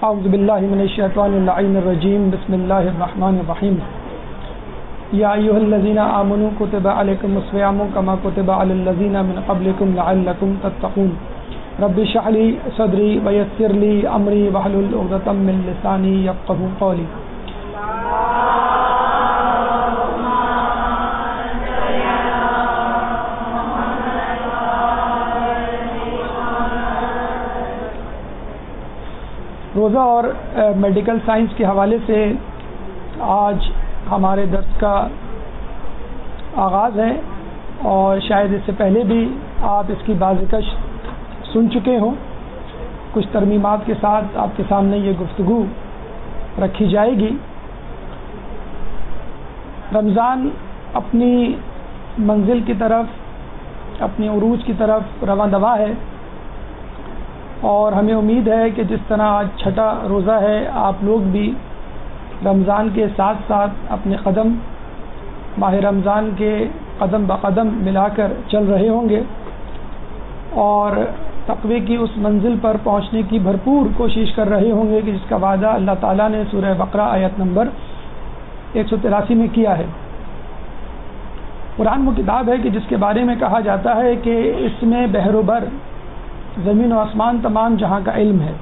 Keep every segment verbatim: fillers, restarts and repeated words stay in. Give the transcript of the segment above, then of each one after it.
اعوذ باللہ من الشیطان اللعین الرجیم بسم اللہ الرحمن الرحیم یا ایھا الذین آمنوا کتب علیکم الصیام کما کتب علی الذین من قبلکم لعلکم تتقون رب اشرح لی صدری ویسر لی امری واحلل عقدۃ من لسانی یفقهوا قولی. روزہ اور میڈیکل سائنس کے حوالے سے آج ہمارے درس کا آغاز ہے اور شاید اس سے پہلے بھی آپ اس کی بازکش سن چکے ہوں. کچھ ترمیمات کے ساتھ آپ کے سامنے یہ گفتگو رکھی جائے گی. رمضان اپنی منزل کی طرف اپنی عروج کی طرف رواں دواں ہے اور ہمیں امید ہے کہ جس طرح آج چھٹا روزہ ہے آپ لوگ بھی رمضان کے ساتھ ساتھ اپنے قدم ماہ رمضان کے قدم بقدم ملا کر چل رہے ہوں گے اور تقوی کی اس منزل پر پہنچنے کی بھرپور کوشش کر رہے ہوں گے کہ جس کا وعدہ اللہ تعالیٰ نے سورہ بقرہ آیت نمبر ایک سو تراسی میں کیا ہے. قرآن وہ کتاب ہے کہ جس کے بارے میں کہا جاتا ہے کہ اس میں بحر و بر زمین و آسمان تمام جہاں کا علم ہے.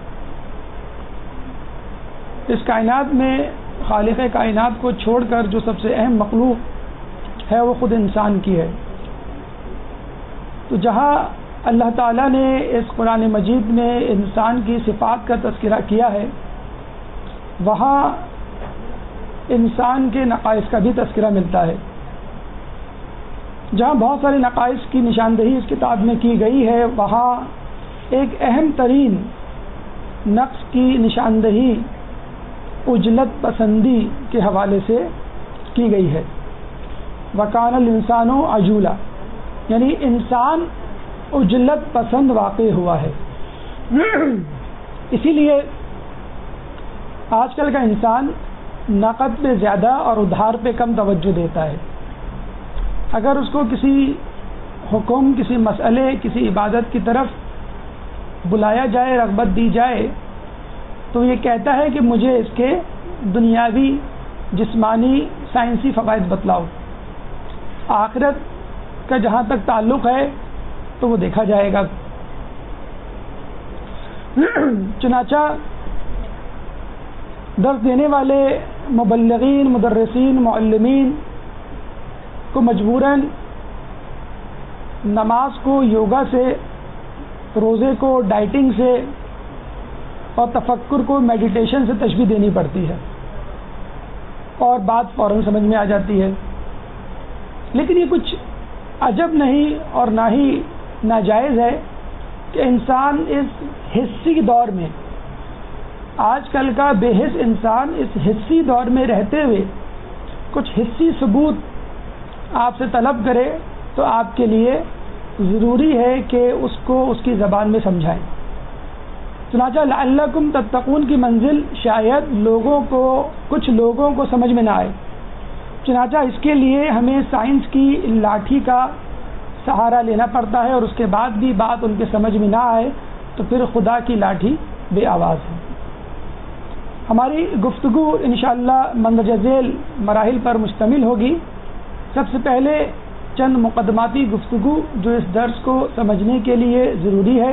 اس کائنات میں خالق کائنات کو چھوڑ کر جو سب سے اہم مخلوق ہے وہ خود انسان کی ہے. تو جہاں اللہ تعالیٰ نے اس قرآن مجید میں انسان کی صفات کا تذکرہ کیا ہے وہاں انسان کے نقائص کا بھی تذکرہ ملتا ہے. جہاں بہت سارے نقائص کی نشاندہی اس کتاب میں کی گئی ہے وہاں ایک اہم ترین نقص کی نشاندہی عجلت پسندی کے حوالے سے کی گئی ہے. وَكَانَ الْإِنسَانُ عَجُولًا یعنی انسان عجلت پسند واقع ہوا ہے. اسی لیے آج کل کا انسان نقد پہ زیادہ اور ادھار پہ کم توجہ دیتا ہے. اگر اس کو کسی حکم کسی مسئلے کسی عبادت کی طرف بلایا جائے رغبت دی جائے تو یہ کہتا ہے کہ مجھے اس کے دنیاوی جسمانی سائنسی فوائد بتلاؤ. آخرت کا جہاں تک تعلق ہے تو وہ دیکھا جائے گا. چنانچہ درس دینے والے مبلغین مدرسین معلمین کو مجبوراً نماز کو یوگا سے روزے کو ڈائٹنگ سے اور تفکر کو میڈیٹیشن سے تشبیہ دینی پڑتی ہے اور بات فوراً سمجھ میں آ جاتی ہے. لیکن یہ کچھ عجب نہیں اور نہ ہی ناجائز ہے کہ انسان اس حسی دور میں آج کل کا بے حس انسان اس حسی دور میں رہتے ہوئے کچھ حسی ثبوت آپ سے طلب کرے تو آپ کے لیے ضروری ہے کہ اس کو اس کی زبان میں سمجھائیں. چنانچہ لعلکم تتقون کی منزل شاید لوگوں کو کچھ لوگوں کو سمجھ میں نہ آئے. چنانچہ اس کے لیے ہمیں سائنس کی لاٹھی کا سہارا لینا پڑتا ہے اور اس کے بعد بھی بات ان کے سمجھ میں نہ آئے تو پھر خدا کی لاٹھی بے آواز ہے. ہماری گفتگو انشاءاللہ مندرجہ ذیل مراحل پر مشتمل ہوگی. سب سے پہلے چند مقدماتی گفتگو جو اس درس کو سمجھنے کے لیے ضروری ہے.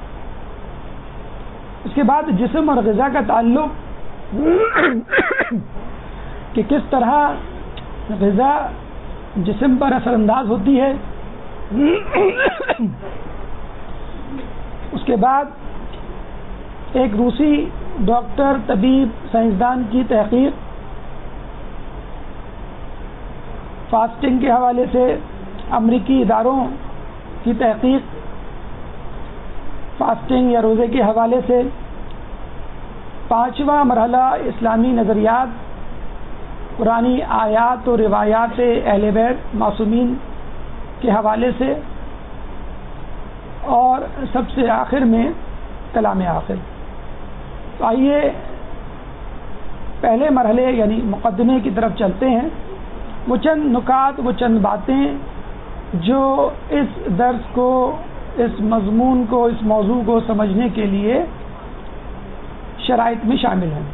اس کے بعد جسم اور غذا کا تعلق کہ کس طرح غذا جسم پر اثر انداز ہوتی ہے. اس کے بعد ایک روسی ڈاکٹر طبیب سائنسدان کی تحقیق فاسٹنگ کے حوالے سے امریکی اداروں کی تحقیق فاسٹنگ یا روزے کے حوالے سے پانچواں مرحلہ اسلامی نظریات قرآنی آیات و روایات اہل بیت معصومین کے حوالے سے اور سب سے آخر میں کلام آخر. تو آئیے پہلے مرحلے یعنی مقدمے کی طرف چلتے ہیں. وہ چند نکات وہ چند باتیں جو اس درس کو اس مضمون کو اس موضوع کو سمجھنے کے لیے شرائط میں شامل ہیں.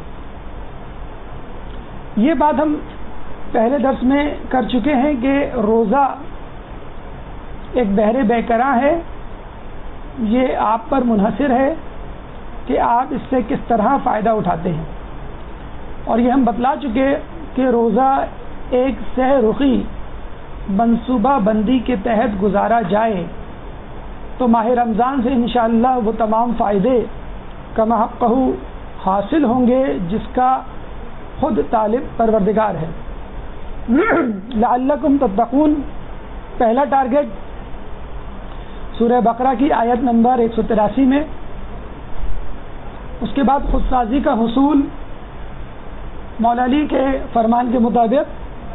یہ بات ہم پہلے درس میں کر چکے ہیں کہ روزہ ایک بہر بیکراں ہے. یہ آپ پر منحصر ہے کہ آپ اس سے کس طرح فائدہ اٹھاتے ہیں. اور یہ ہم بتلا چکے کہ روزہ ایک سہ رخی منصوبہ بندی کے تحت گزارا جائے تو ماہ رمضان سے انشاءاللہ وہ تمام فائدے کما حقہ حاصل ہوں گے جس کا خود طالب پروردگار ہے. لعلکم تتقون پہلا ٹارگٹ سورہ بقرہ کی آیت نمبر ایک سو تراسی میں. اس کے بعد خود سازی کا حصول مولا علی کے فرمان کے مطابق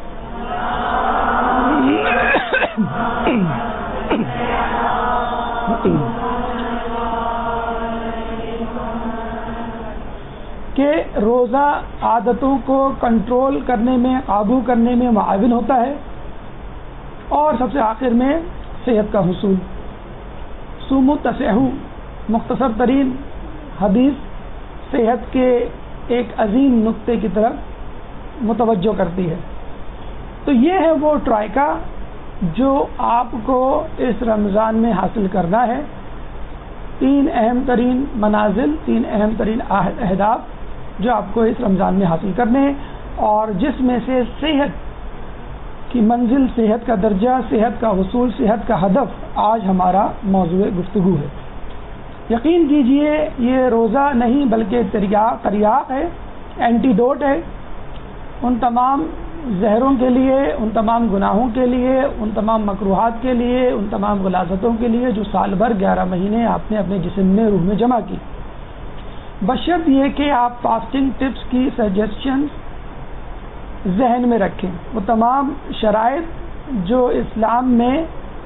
کہ روزہ عادتوں کو کنٹرول کرنے میں قابو کرنے میں معاون ہوتا ہے. اور سب سے آخر میں صحت کا حصول. سومو تسحو مختصر ترین حدیث صحت کے ایک عظیم نقطے کی طرف متوجہ کرتی ہے. تو یہ ہے وہ ٹرائکا جو آپ کو اس رمضان میں حاصل کرنا ہے. تین اہم ترین منازل، تین اہم ترین اہداف جو آپ کو اس رمضان میں حاصل کرنے ہیں، اور جس میں سے صحت کی منزل، صحت کا درجہ، صحت کا حصول، صحت کا ہدف آج ہمارا موضوع گفتگو ہے. یقین کیجئے یہ روزہ نہیں بلکہ تریاق ہے، اینٹیڈوٹ ہے ان تمام زہروں کے لیے، ان تمام گناہوں کے لیے، ان تمام مکروہات کے لیے، ان تمام غلاظتوں کے لیے جو سال بھر گیارہ مہینے آپ نے اپنے جسم میں، روح میں جمع کی. بشرط یہ کہ آپ فاسٹنگ ٹپس کی سجیشن ذہن میں رکھیں. وہ تمام شرائط جو اسلام میں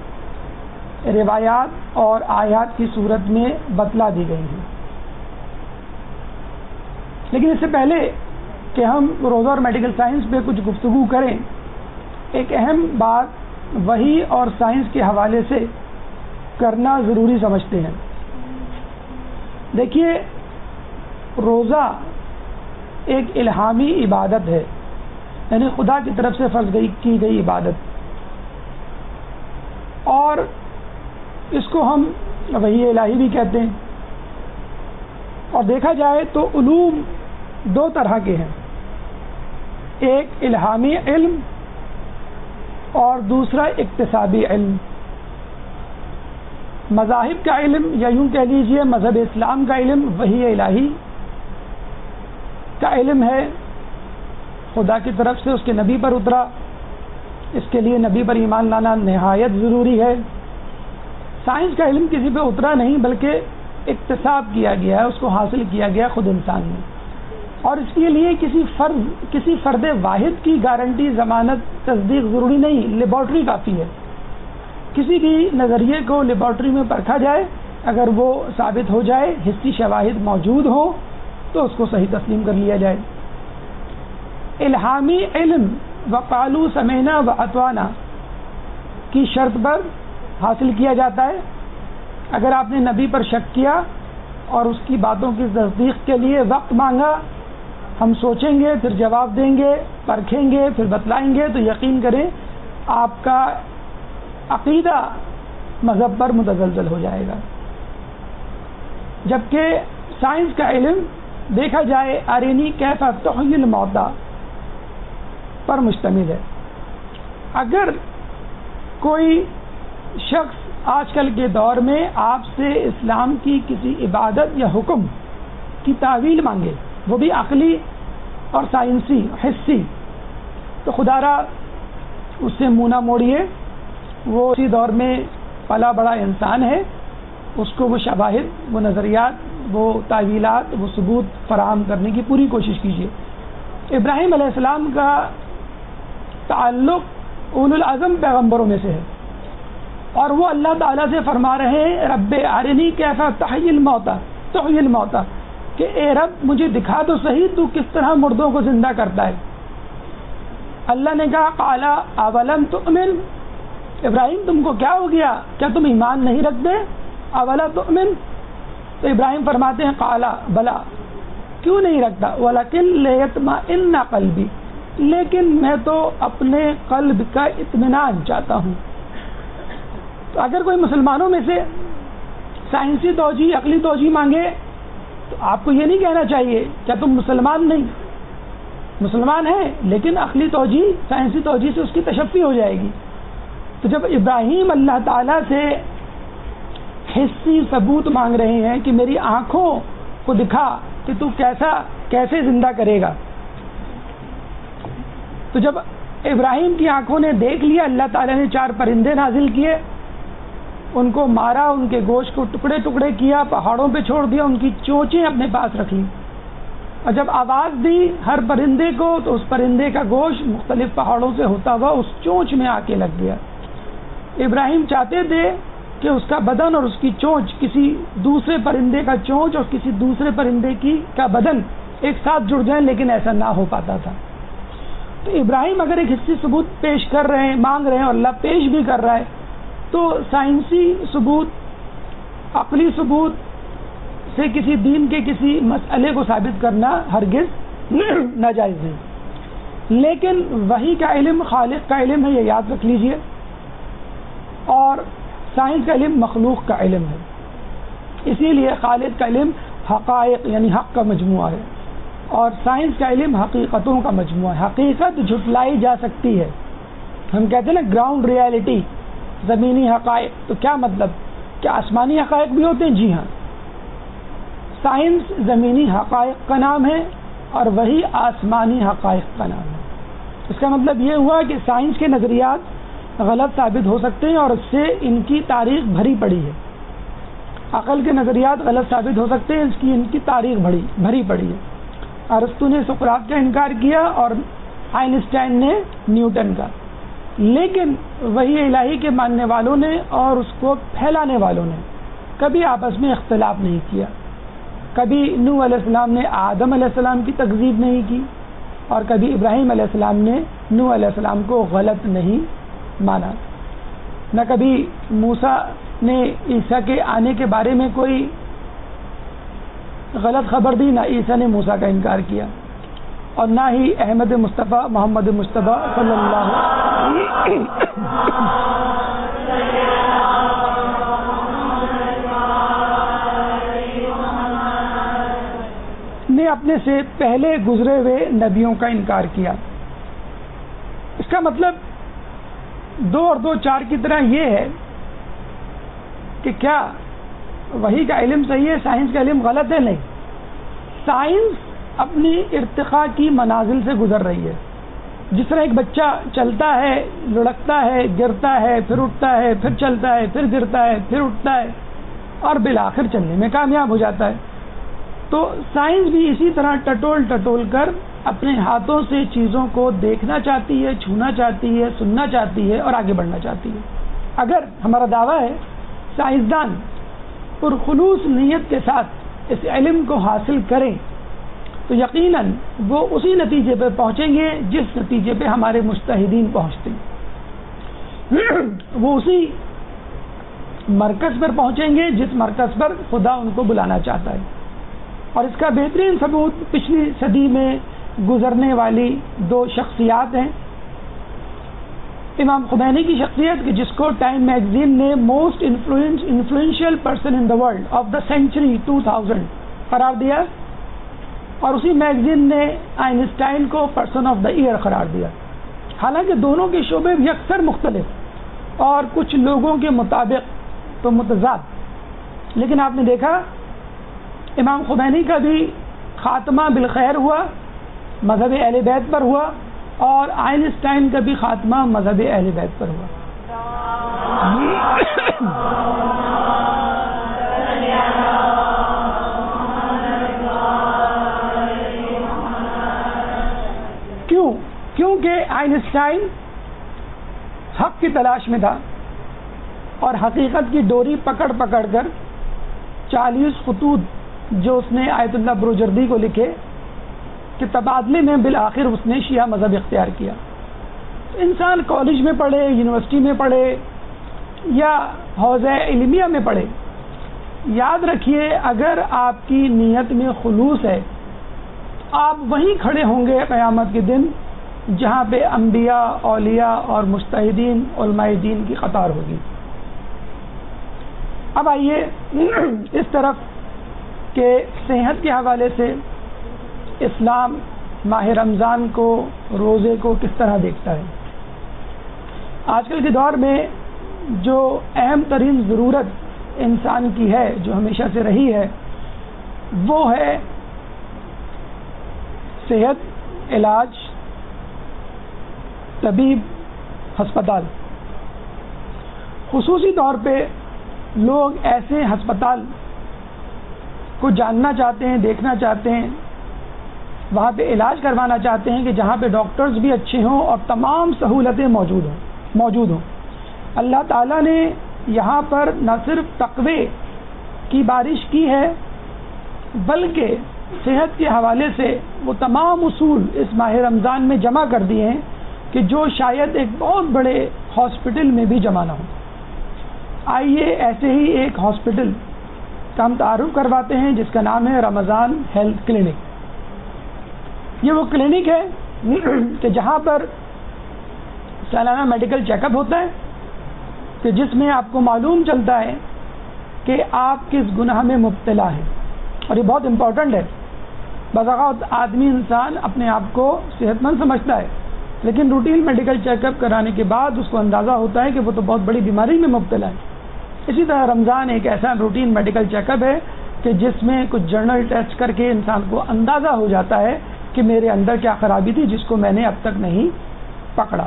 روایات اور آیات کی صورت میں بتلا دی گئی ہیں. لیکن اس سے پہلے کہ ہم روزہ اور میڈیکل سائنس پہ کچھ گفتگو کریں، ایک اہم بات وحی اور سائنس کے حوالے سے کرنا ضروری سمجھتے ہیں. دیکھیے، روزہ ایک الہامی عبادت ہے، یعنی خدا کی طرف سے فرض کی گئی عبادت، اور اس کو ہم وحی الہی بھی کہتے ہیں. اور دیکھا جائے تو علوم دو طرح کے ہیں، ایک الہامی علم اور دوسرا اکتسابی علم. مذاہب کا علم، یا یوں کہہ لیجئے مذہب اسلام کا علم، وحی الہی کا علم ہے، خدا کی طرف سے اس کے نبی پر اترا، اس کے لیے نبی پر ایمان لانا نہایت ضروری ہے. سائنس کا علم کسی پہ اترا نہیں بلکہ اکتساب کیا گیا ہے، اس کو حاصل کیا گیا خود انسان نے، اور اس کے لیے کسی فرد کسی فرد واحد کی گارنٹی، ضمانت، تصدیق ضروری نہیں. لیبارٹری کافی ہے. کسی بھی نظریے کو لیبارٹری میں پرکھا جائے، اگر وہ ثابت ہو جائے، حسی شواہد موجود ہوں تو اس کو صحیح تسلیم کر لیا جائے. الہامی علم وقالو سمینا و اطوانا کی شرط پر حاصل کیا جاتا ہے. اگر آپ نے نبی پر شک کیا اور اس کی باتوں کی تصدیق کے لیے وقت مانگا، ہم سوچیں گے پھر جواب دیں گے، پرکھیں گے پھر بتلائیں گے، تو یقین کریں آپ کا عقیدہ مذہب پر متزلزل ہو جائے گا. جبکہ سائنس کا علم دیکھا جائے ارینی کیف تحیی الموتى پر مشتمل ہے. اگر کوئی شخص آج کل کے دور میں آپ سے اسلام کی کسی عبادت یا حکم کی تعویل مانگے، وہ بھی عقلی اور سائنسی حسی، تو خدا را اس سے منہ نہ موڑیے. وہ اسی دور میں پلا بڑا انسان ہے، اس کو وہ شواہد، وہ نظریات، وہ تعویلات، وہ ثبوت فراہم کرنے کی پوری کوشش کیجیے. ابراہیم علیہ السلام کا تعلق اولو العزم پیغمبروں میں سے ہے، اور وہ اللہ تعالیٰ سے فرما رہے ہیں رب ارنی کیف تحیی الموتى تحیی الموتى، کہ اے رب مجھے دکھا تو صحیح تو کس طرح مردوں کو زندہ کرتا ہے. اللہ نے کہا قال اولم تؤمن، ابراہیم تم کو کیا ہو گیا، کیا تم ایمان نہیں رکھتے؟ اولا تؤمن، تو ابراہیم فرماتے ہیں قال بلا، کیوں نہیں رکھتا؟ وَلَكِنْ لِيَطْمَئِنَّ قَلْبِي، لیکن میں تو اپنے قلب کا اطمینان چاہتا ہوں۔ تو اگر کوئی مسلمانوں میں سے سائنسی توجیہ، عقلی توجیہ مانگے تو آپ کو یہ نہیں کہنا چاہیے کیا تم مسلمان نہیں، مسلمان ہیں لیکن عقلی توجیہ، سائنسی توجیہ سے اس کی تشفی ہو جائے گی۔ تو جب ابراہیم اللہ تعالیٰ سے حسی ثبوت مانگ رہے ہیں کہ میری آنکھوں کو دکھا کہ تو کیسا کیسے زندہ کرے گا، تو جب ابراہیم کی آنکھوں نے دیکھ لیا، اللہ تعالیٰ نے چار پرندے نازل کیے، ان کو مارا، ان کے گوشت کو ٹکڑے ٹکڑے کیا، پہاڑوں پہ چھوڑ دیا، ان کی چونچیں اپنے پاس رکھی، اور جب آواز دی ہر پرندے کو تو اس پرندے کا گوشت مختلف پہاڑوں سے ہوتا ہوا اس چونچ میں آ کے لگ گیا۔ ابراہیم چاہتے تھے کہ اس کا بدن اور اس کی چونچ کسی دوسرے پرندے کا چونچ اور کسی دوسرے پرندے کی کا بدن ایک ساتھ جڑ جائیں، لیکن ایسا نہ ہو پاتا تھا۔ تو ابراہیم اگر ایک حصی ثبوت پیش کر رہے ہیں، مانگ رہے ہیں، اور اللہ پیش بھی کر رہا ہے، تو سائنسی ثبوت، عقلی ثبوت سے کسی دین کے کسی مسئلے کو ثابت کرنا ہرگز ناجائز ہے۔ لیکن وحی کا علم خالق کا علم ہے، یہ یاد رکھ لیجئے، اور سائنس کا علم مخلوق کا علم ہے۔ اسی لیے خالق کا علم حقائق یعنی حق کا مجموعہ ہے، اور سائنس کا علم حقیقتوں کا مجموعہ ہے۔ حقیقت جھٹلائی جا سکتی ہے، ہم کہتے ہیں نا گراؤنڈ ریالٹی، زمینی حقائق، تو کیا مطلب کہ آسمانی حقائق بھی ہوتے ہیں؟ جی ہاں، سائنس زمینی حقائق کا نام ہے اور وہی آسمانی حقائق کا نام ہے۔ اس کا مطلب یہ ہوا کہ سائنس کے نظریات غلط ثابت ہو سکتے ہیں اور اس سے ان کی تاریخ بھری پڑی ہے، عقل کے نظریات غلط ثابت ہو سکتے ہیں، اس کی ان کی تاریخ بڑی بھری پڑی ہے۔ ارسطو نے سقراط کا انکار کیا اور آئنسٹائن نے نیوٹن کا، لیکن وہی الہی کے ماننے والوں نے اور اس کو پھیلانے والوں نے کبھی آپس میں اختلاف نہیں کیا، کبھی نوح علیہ السلام نے آدم علیہ السلام کی تکذیب نہیں کی، اور کبھی ابراہیم علیہ السلام نے نوح علیہ السلام کو غلط نہیں مانا، نہ کبھی موسیٰ نے عیسیٰ کے آنے کے بارے میں کوئی غلط خبر دی، نہ عیسیٰ نے موسیٰ کا انکار کیا، اور نہ ہی احمد مصطفیٰ محمد مصطفیٰ صلی اللہ نے اپنے سے پہلے گزرے ہوئے نبیوں کا انکار کیا۔ اس کا مطلب دو اور دو چار کی طرح یہ ہے کہ کیا وحی کا علم صحیح ہے، سائنس کا علم غلط ہے؟ نہیں، سائنس اپنی ارتقاء کی منازل سے گزر رہی ہے۔ جس طرح ایک بچہ چلتا ہے، لڑکتا ہے، گرتا ہے، پھر اٹھتا ہے، پھر چلتا ہے، پھر گرتا ہے، پھر اٹھتا ہے، اور بالآخر چلنے میں کامیاب ہو جاتا ہے، تو سائنس بھی اسی طرح ٹٹول ٹٹول کر اپنے ہاتھوں سے چیزوں کو دیکھنا چاہتی ہے، چھونا چاہتی ہے، سننا چاہتی ہے اور آگے بڑھنا چاہتی ہے۔ اگر ہمارا دعویٰ ہے سائنسدان پرخلوص نیت کے ساتھ اس علم کو حاصل کریں تو یقیناً وہ اسی نتیجے پہ پہنچیں گے جس نتیجے پہ ہمارے مجتہدین پہنچتے ہیں، وہ اسی مرکز پر پہنچیں گے جس مرکز پر خدا ان کو بلانا چاہتا ہے۔ اور اس کا بہترین ثبوت پچھلی صدی میں گزرنے والی دو شخصیات ہیں۔ امام خمینی کی شخصیت کہ جس کو ٹائم میگزین نے most influential person in the world of the century two thousand قرار دیا، اور اسی میگزین نے آئنسٹائن کو پرسن آف دا ایئر قرار دیا۔ حالانکہ دونوں کے شعبے یکسر مختلف اور کچھ لوگوں کے مطابق تو متضاد، لیکن آپ نے دیکھا امام خمینی کا بھی خاتمہ بالخیر ہوا، مذہب اہل بیت پر ہوا، اور آئنسٹائن کا بھی خاتمہ مذہب اہل بیت پر ہوا۔ کیوں؟ کیونکہ آئنسٹائن حق کی تلاش میں تھا اور حقیقت کی ڈوری پکڑ پکڑ کر چالیس خطوط جو اس نے آیت اللہ بروجردی کو لکھے کہ تبادلے میں بالآخر اس نے شیعہ مذہب اختیار کیا۔ انسان کالج میں پڑھے، یونیورسٹی میں پڑھے یا حوزہ علمیہ میں پڑھے، یاد رکھیے اگر آپ کی نیت میں خلوص ہے آپ وہیں کھڑے ہوں گے قیامت کے دن جہاں پہ انبیاء، اولیاء اور مجتہدین علماء دین کی قطار ہوگی۔ اب آئیے اس طرف کہ صحت کے حوالے سے اسلام ماہ رمضان کو، روزے کو کس طرح دیکھتا ہے۔ آج کل کے دور میں جو اہم ترین ضرورت انسان کی ہے، جو ہمیشہ سے رہی ہے، وہ ہے صحت، علاج، طبیب، ہسپتال۔ خصوصی طور پہ لوگ ایسے ہسپتال کو جاننا چاہتے ہیں، دیکھنا چاہتے ہیں، وہاں پہ علاج کروانا چاہتے ہیں کہ جہاں پہ ڈاکٹرز بھی اچھے ہوں اور تمام سہولتیں موجود ہوں موجود ہوں اللہ تعالیٰ نے یہاں پر نہ صرف تقوی کی بارش کی ہے، بلکہ صحت کے حوالے سے وہ تمام اصول اس ماہ رمضان میں جمع کر دیے ہیں کہ جو شاید ایک بہت بڑے ہاسپٹل میں بھی جمع نہ ہو۔ آئیے ایسے ہی ایک ہاسپٹل کا ہم تعارف کرواتے ہیں جس کا نام ہے رمضان ہیلتھ کلینک۔ یہ وہ کلینک ہے کہ جہاں پر سالانہ میڈیکل چیک اپ ہوتا ہے، کہ جس میں آپ کو معلوم چلتا ہے کہ آپ کس گناہ میں مبتلا ہیں، اور یہ بہت امپورٹنٹ ہے۔ بعض اوقات آدمی انسان اپنے آپ کو صحت مند سمجھتا ہے، لیکن روٹین میڈیکل چیک اپ کرانے کے بعد اس کو اندازہ ہوتا ہے کہ وہ تو بہت بڑی بیماری میں مبتلا ہے۔ اسی طرح رمضان ایک ایسا روٹین میڈیکل چیک اپ ہے کہ جس میں کچھ جرنل ٹیسٹ کر کے انسان کو اندازہ ہو جاتا ہے کہ میرے اندر کیا خرابی تھی جس کو میں نے اب تک نہیں پکڑا۔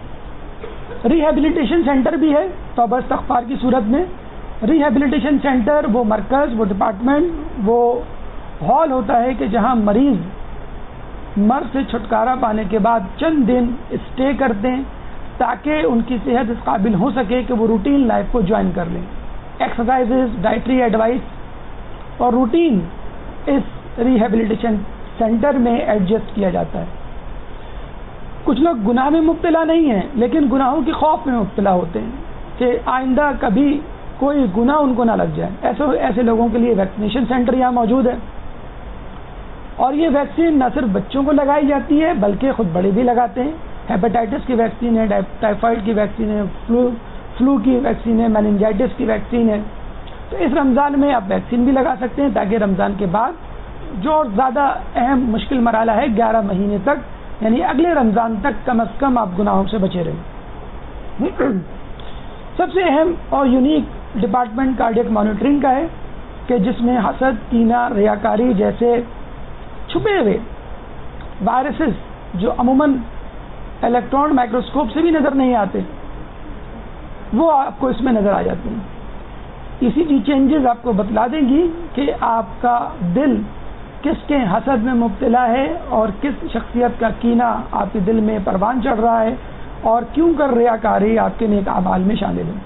ریہیبلیٹیشن سینٹر بھی ہے توبہ استغفار کی صورت میں۔ ریہیبلیٹیشن سینٹر وہ مرکز، وہ ڈپارٹمنٹ، وہ ہال ہوتا ہے کہ جہاں مریض مرض سے چھٹکارا پانے کے بعد چند دن اسٹے کرتے ہیں تاکہ ان کی صحت اس قابل ہو سکے کہ وہ روٹین لائف کو جوائن کر لیں۔ ایکسرسائزز، ڈائٹری ایڈوائس اور روٹین اس ریہیبلیٹیشن سینٹر میں ایڈجسٹ کیا جاتا ہے۔ کچھ لوگ گناہ میں مبتلا نہیں ہیں لیکن گناہوں کے خوف میں مبتلا ہوتے ہیں کہ آئندہ کبھی کوئی گناہ ان کو نہ لگ جائے۔ ایسے ایسے لوگوں کے لیے ویکسینیشن سینٹر یہاں موجود ہے، اور یہ ویکسین نہ صرف بچوں کو لگائی جاتی ہے بلکہ خود بڑے بھی لگاتے ہیں۔ ہیپاٹائٹس کی ویکسین ہے، ٹائیفائڈ کی ویکسین ہے، فلو فلو کی ویکسین ہے، میننجائٹس کی ویکسین ہے۔ تو اس رمضان میں آپ ویکسین بھی لگا سکتے ہیں تاکہ رمضان کے بعد جو زیادہ اہم مشکل مرحلہ ہے گیارہ مہینے تک، یعنی اگلے رمضان تک کم از کم آپ گناہوں سے بچے رہیں۔ سب سے اہم اور یونیک ڈپارٹمنٹ کارڈیک مانیٹرنگ کا ہے کہ جس میں حسد، کینہ، ریاکاری جیسے چھپے ہوئے وائرسز جو عموماً الیکٹران مائکروسکوپ سے بھی نظر نہیں آتے، وہ آپ کو اس میں نظر آ جاتے ہیں۔ اسی کی چینجز آپ کو بتلا دیں گی کہ آپ کا دل کس کے حسد میں مبتلا ہے اور کس شخصیت کا کینہ آپ کے دل میں پروان چڑھ رہا ہے اور کیوں کر ریاکاری آپ کے نیک اعمال میں شامل ہے۔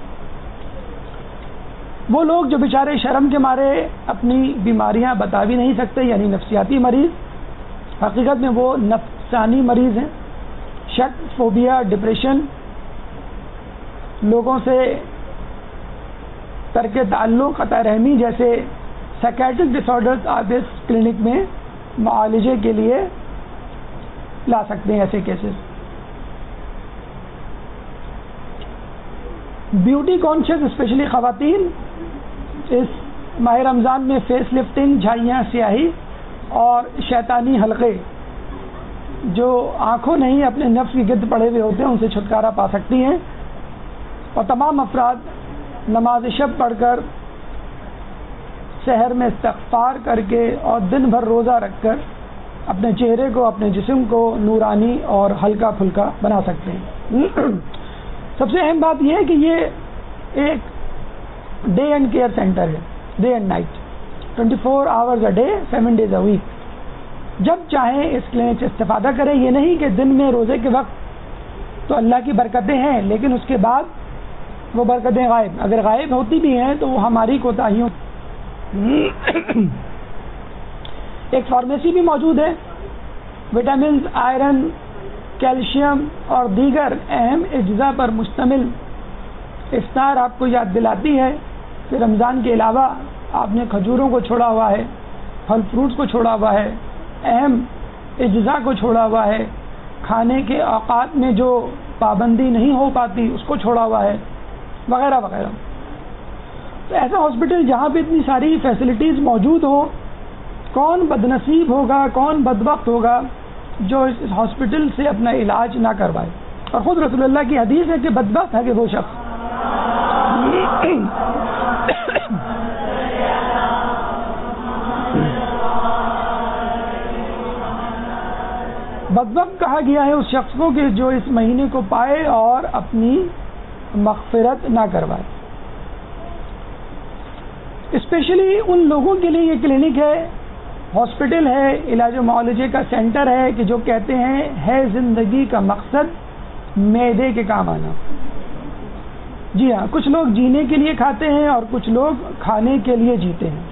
وہ لوگ جو بیچارے شرم کے مارے اپنی بیماریاں بتا بھی نہیں سکتے، یعنی نفسیاتی مریض، حقیقت میں وہ نفسانی مریض ہیں۔ شک، فوبیا، ڈپریشن، لوگوں سے ترک تعلق، قطع رحمی جیسے سائیکیٹرک ڈس آرڈرز آپ اس کلینک میں معالجے کے لیے لا سکتے ہیں ایسے کیسز۔ بیوٹی کانشیس اسپیشلی خواتین اس ماہ رمضان میں فیس لفٹنگ، جھائیاں، سیاہی اور شیطانی حلقے جو آنکھوں نہیں اپنے نفس کے گرد پڑے ہوئے ہوتے ہیں ان سے چھٹکارا پا سکتی ہیں، اور تمام افراد نماز شب پڑھ کر، سحر میں استغفار کر کے اور دن بھر روزہ رکھ کر اپنے چہرے کو، اپنے جسم کو نورانی اور ہلکا پھلکا بنا سکتے ہیں۔ سب سے اہم بات یہ ہے کہ یہ ایک ڈے اینڈ کیئر سینٹر ہے، day and night, twenty four hours a day, seven days a week. جب چاہیں اس کلینک سے استفادہ کریں۔ یہ نہیں کہ دن میں روزے کے وقت تو اللہ کی برکتیں ہیں لیکن اس کے بعد وہ برکتیں غائب، اگر غائب ہوتی بھی ہیں تو وہ ہماری کوتاہیوں۔ ایک فارمیسی بھی موجود ہے، وٹامنز، آئرن، کیلشیم اور دیگر اہم اجزاء پر مشتمل افطار آپ کو یاد دلاتی ہے کہ رمضان کے علاوہ آپ نے کھجوروں کو چھوڑا ہوا ہے، پھل فروٹس کو چھوڑا ہوا ہے، اہم اجزاء کو چھوڑا ہوا ہے، کھانے کے اوقات میں جو پابندی نہیں ہو پاتی اس کو چھوڑا ہوا ہے، وغیرہ وغیرہ. تو ایسا ہاسپٹل جہاں پہ اتنی ساری فیسلٹیز موجود ہو، کون بدنصیب ہوگا، کون بدبخت ہوگا جو اس ہاسپٹل سے اپنا علاج نہ کروائے. اور خود رسول اللہ کی حدیث ہے کہ بدبخت ہے کہ وہ شخص بدبخت کہا گیا ہے اس شخص کو کہ جو اس مہینے کو پائے اور اپنی مغفرت نہ کروائے. اسپیشلی ان لوگوں کے لیے یہ کلینک ہے، ہاسپٹل ہے، علاج و معالجے کا سینٹر ہے کہ جو کہتے ہیں ہے زندگی کا مقصد معدے کے کام آنا. جی ہاں، کچھ لوگ جینے کے لیے کھاتے ہیں اور کچھ لوگ کھانے کے لیے جیتے ہیں،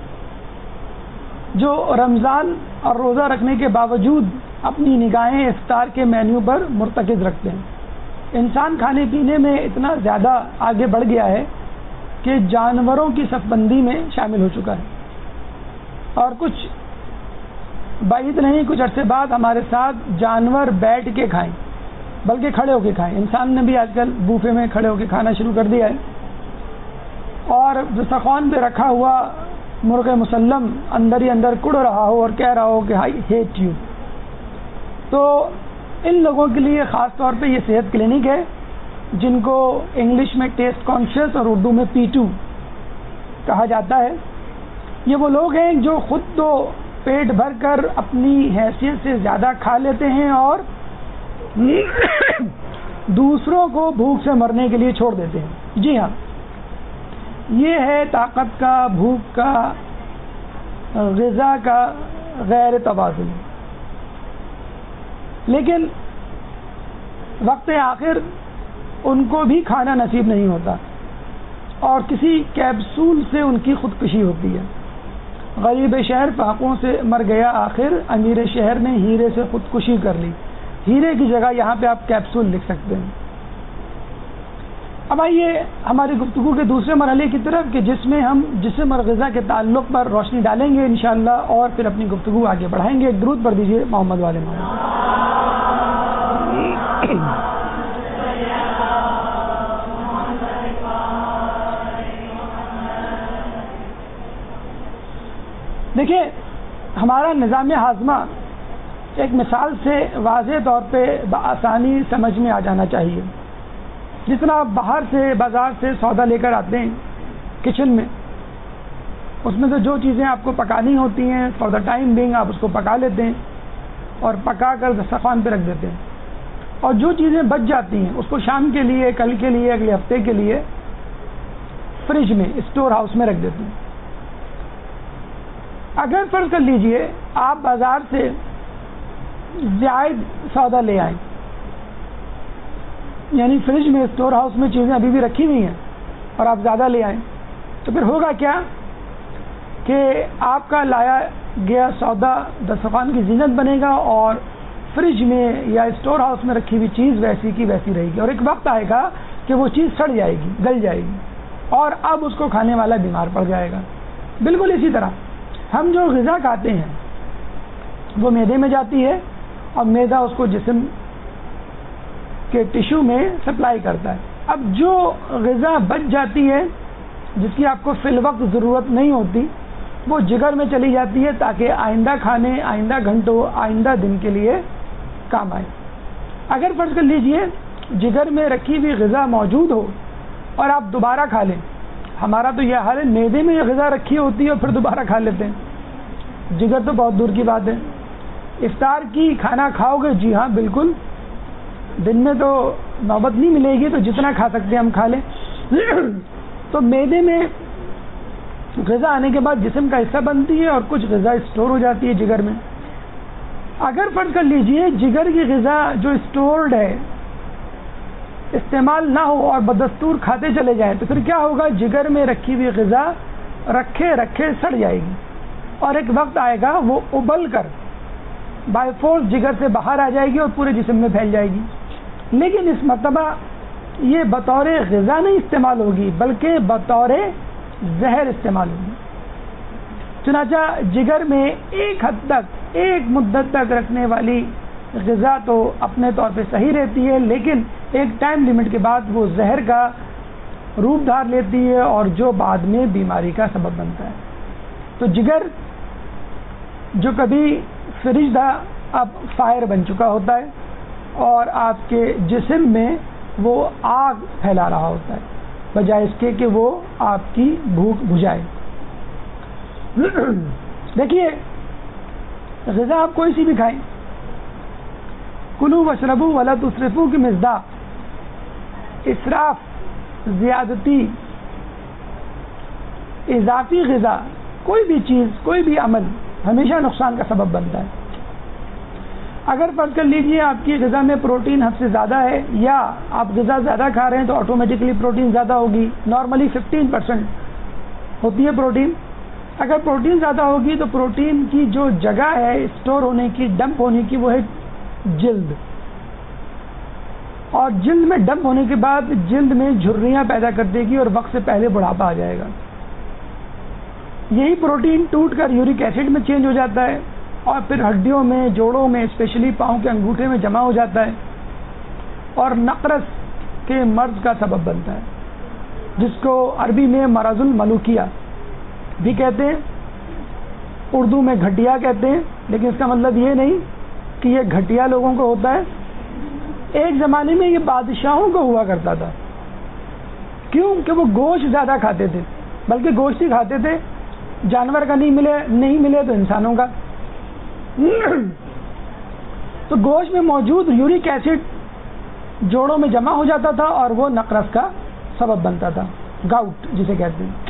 جو رمضان اور روزہ رکھنے کے باوجود اپنی نگاہیں افطار کے مینیو پر مرتکز رکھتے ہیں. انسان کھانے پینے میں اتنا زیادہ آگے بڑھ گیا ہے کہ جانوروں کی صف بندی میں شامل ہو چکا ہے، اور کچھ بعید نہیں کچھ عرصے بعد ہمارے ساتھ جانور بیٹھ کے کھائیں بلکہ کھڑے ہو کے کھائیں. انسان نے بھی آج کل بوفے میں کھڑے ہو کے کھانا شروع کر دیا ہے، اور دسترخوان پہ رکھا ہوا مرغ مسلم اندر ہی اندر کڑ رہا ہو اور کہہ رہا ہو کہ آئی ہیٹ یو. تو ان لوگوں کے لیے خاص طور پہ یہ صحت کلینک ہے جن کو انگلش میں ٹیسٹ کانشیس اور اردو میں پی ٹو کہا جاتا ہے. یہ وہ لوگ ہیں جو خود تو پیٹ بھر کر اپنی حیثیت سے زیادہ کھا لیتے ہیں اور دوسروں کو بھوک سے مرنے کے لیے چھوڑ دیتے ہیں. جی ہاں، یہ ہے طاقت کا، بھوک کا، غذا کا غیر توازن. لیکن وقت آخر ان کو بھی کھانا نصیب نہیں ہوتا اور کسی کیپسول سے ان کی خودکشی ہوتی ہے. غریب شہر فاقوں سے مر گیا آخر، امیر شہر نے ہیرے سے خودکشی کر لی. ہیرے کی جگہ یہاں پہ آپ کیپسول لکھ سکتے ہیں. اب آئیے ہماری گفتگو کے دوسرے مرحلے کی طرف کہ جس میں ہم جسم اور غذا کے تعلق پر روشنی ڈالیں گے انشاءاللہ اور پھر اپنی گفتگو آگے بڑھائیں گے. ایک درود پڑھ دیجیے محمد والے محمد. دیکھیے، ہمارا نظام ہاضمہ ایک مثال سے واضح طور پہ بآسانی سمجھ میں آ جانا چاہیے. جتنا آپ باہر سے بازار سے سودا لے کر آتے ہیں کچن میں، اس میں سے جو چیزیں آپ کو پکانی ہوتی ہیں فار دا ٹائم بینگ آپ اس کو پکا لیتے ہیں اور پکا کر دسترخوان پہ رکھ دیتے ہیں، اور جو چیزیں بچ جاتی ہیں اس کو شام کے لیے، کل کے لیے، اگلے ہفتے کے لیے فریج میں، اسٹور ہاؤس میں رکھ دیتے ہیں. اگر فرض کر لیجئے آپ بازار سے زائد سودا لے آئیں، یعنی فریج میں، اسٹور ہاؤس میں چیزیں ابھی بھی رکھی ہوئی ہیں اور آپ زیادہ لے آئیں، تو پھر ہوگا کیا کہ آپ کا لایا گیا سودا دسترخوان کی زینت بنے گا اور فریج میں یا اسٹور ہاؤس میں رکھی ہوئی چیز ویسی کی ویسی رہے گی، اور ایک وقت آئے گا کہ وہ چیز سڑ جائے گی، گل جائے گی، اور اب اس کو کھانے والا بیمار پڑ جائے گا. بالکل اسی طرح ہم جو غذا کھاتے ہیں وہ معدے میں جاتی ہے اور معدہ اس کو جسم کے ٹشو میں سپلائی کرتا ہے. اب جو غذا بچ جاتی ہے جس کی آپ کو فی الوقت ضرورت نہیں ہوتی، وہ جگر میں چلی جاتی ہے تاکہ آئندہ کھانے، آئندہ گھنٹوں، آئندہ دن کے لیے کام آئے. اگر فرض کر لیجئے جگر میں رکھی ہوئی غذا موجود ہو اور آپ دوبارہ کھا لیں، ہمارا تو یہ حال ہے معدے میں یہ غذا رکھی ہوتی ہے اور پھر دوبارہ کھا لیتے ہیں. جگر تو بہت دور کی بات ہے. افطار کی کھانا کھاؤ گے؟ جی ہاں بالکل، دن میں تو نوبت نہیں ملے گی تو جتنا کھا سکتے ہیں ہم کھا لیں. تو معدے میں غذا آنے کے بعد جسم کا حصہ بنتی ہے اور کچھ غذا اسٹور ہو جاتی ہے جگر میں. اگر فرض کر لیجئے جگر کی غذا جو اسٹورڈ ہے استعمال نہ ہو اور بدستور کھاتے چلے جائیں تو پھر کیا ہوگا؟ جگر میں رکھی ہوئی غذا رکھے رکھے سڑ جائے گی اور ایک وقت آئے گا وہ ابل کر بائی فورس جگر سے باہر آ جائے گی اور پورے جسم میں پھیل جائے گی. لیکن اس مرتبہ یہ بطور غذا نہیں استعمال ہوگی بلکہ بطور زہر استعمال ہوگی. چنانچہ جگر میں ایک حد تک ایک مدت تک رکھنے والی غذا تو اپنے طور پہ صحیح رہتی ہے، لیکن ایک ٹائم لمٹ کے بعد وہ زہر کا روپ دھار لیتی ہے اور جو بعد میں بیماری کا سبب بنتا ہے. تو جگر جو کبھی فریج تھا اب فائر بن چکا ہوتا ہے اور آپ کے جسم میں وہ آگ پھیلا رہا ہوتا ہے بجائے اس کے کہ وہ آپ کی بھوک بجھائے. دیکھیے غذا آپ کوئی سی بھی کھائیں، کلو وشربو ولا تسرفو کی مصداق، اسراف، زیادتی، اضافی غذا، کوئی بھی چیز، کوئی بھی عمل ہمیشہ نقصان کا سبب بنتا ہے. اگر فرض کر لیجئے آپ کی غذا میں پروٹین حد سے زیادہ ہے یا آپ غذا زیادہ کھا رہے ہیں تو آٹومیٹکلی پروٹین زیادہ ہوگی. نارملی ففٹین پرسینٹ ہوتی ہے پروٹین. اگر پروٹین زیادہ ہوگی تو پروٹین کی جو جگہ ہے اسٹور ہونے کی، ڈمپ ہونے کی، وہ ہے جلد، اور جلد میں ڈمپ ہونے کے بعد جلد میں جھریاں پیدا کر دے گی اور وقت سے پہلے بڑھاپا آ جائے گا. یہی پروٹین ٹوٹ کر یورک ایسڈ میں چینج ہو جاتا ہے اور پھر ہڈیوں میں، جوڑوں میں، اسپیشلی پاؤں کے انگوٹھے میں جمع ہو جاتا ہے اور نقرس کے مرض کا سبب بنتا ہے، جس کو عربی میں مرض الملوکیہ بھی کہتے ہیں، اردو میں گھٹیا کہتے ہیں. لیکن اس کا مطلب یہ نہیں کہ یہ گھٹیا لوگوں کو ہوتا ہے. ایک زمانے میں یہ بادشاہوں کو ہوا کرتا تھا. کیوں؟ کہ وہ گوشت زیادہ کھاتے تھے، بلکہ گوشت ہی کھاتے تھے، جانور کا نہیں ملے نہیں ملے تو انسانوں کا. تو گوشت میں موجود یورک ایسڈ جوڑوں میں جمع ہو جاتا تھا اور وہ نقرس کا سبب بنتا تھا، گاؤٹ جسے کہتے ہیں.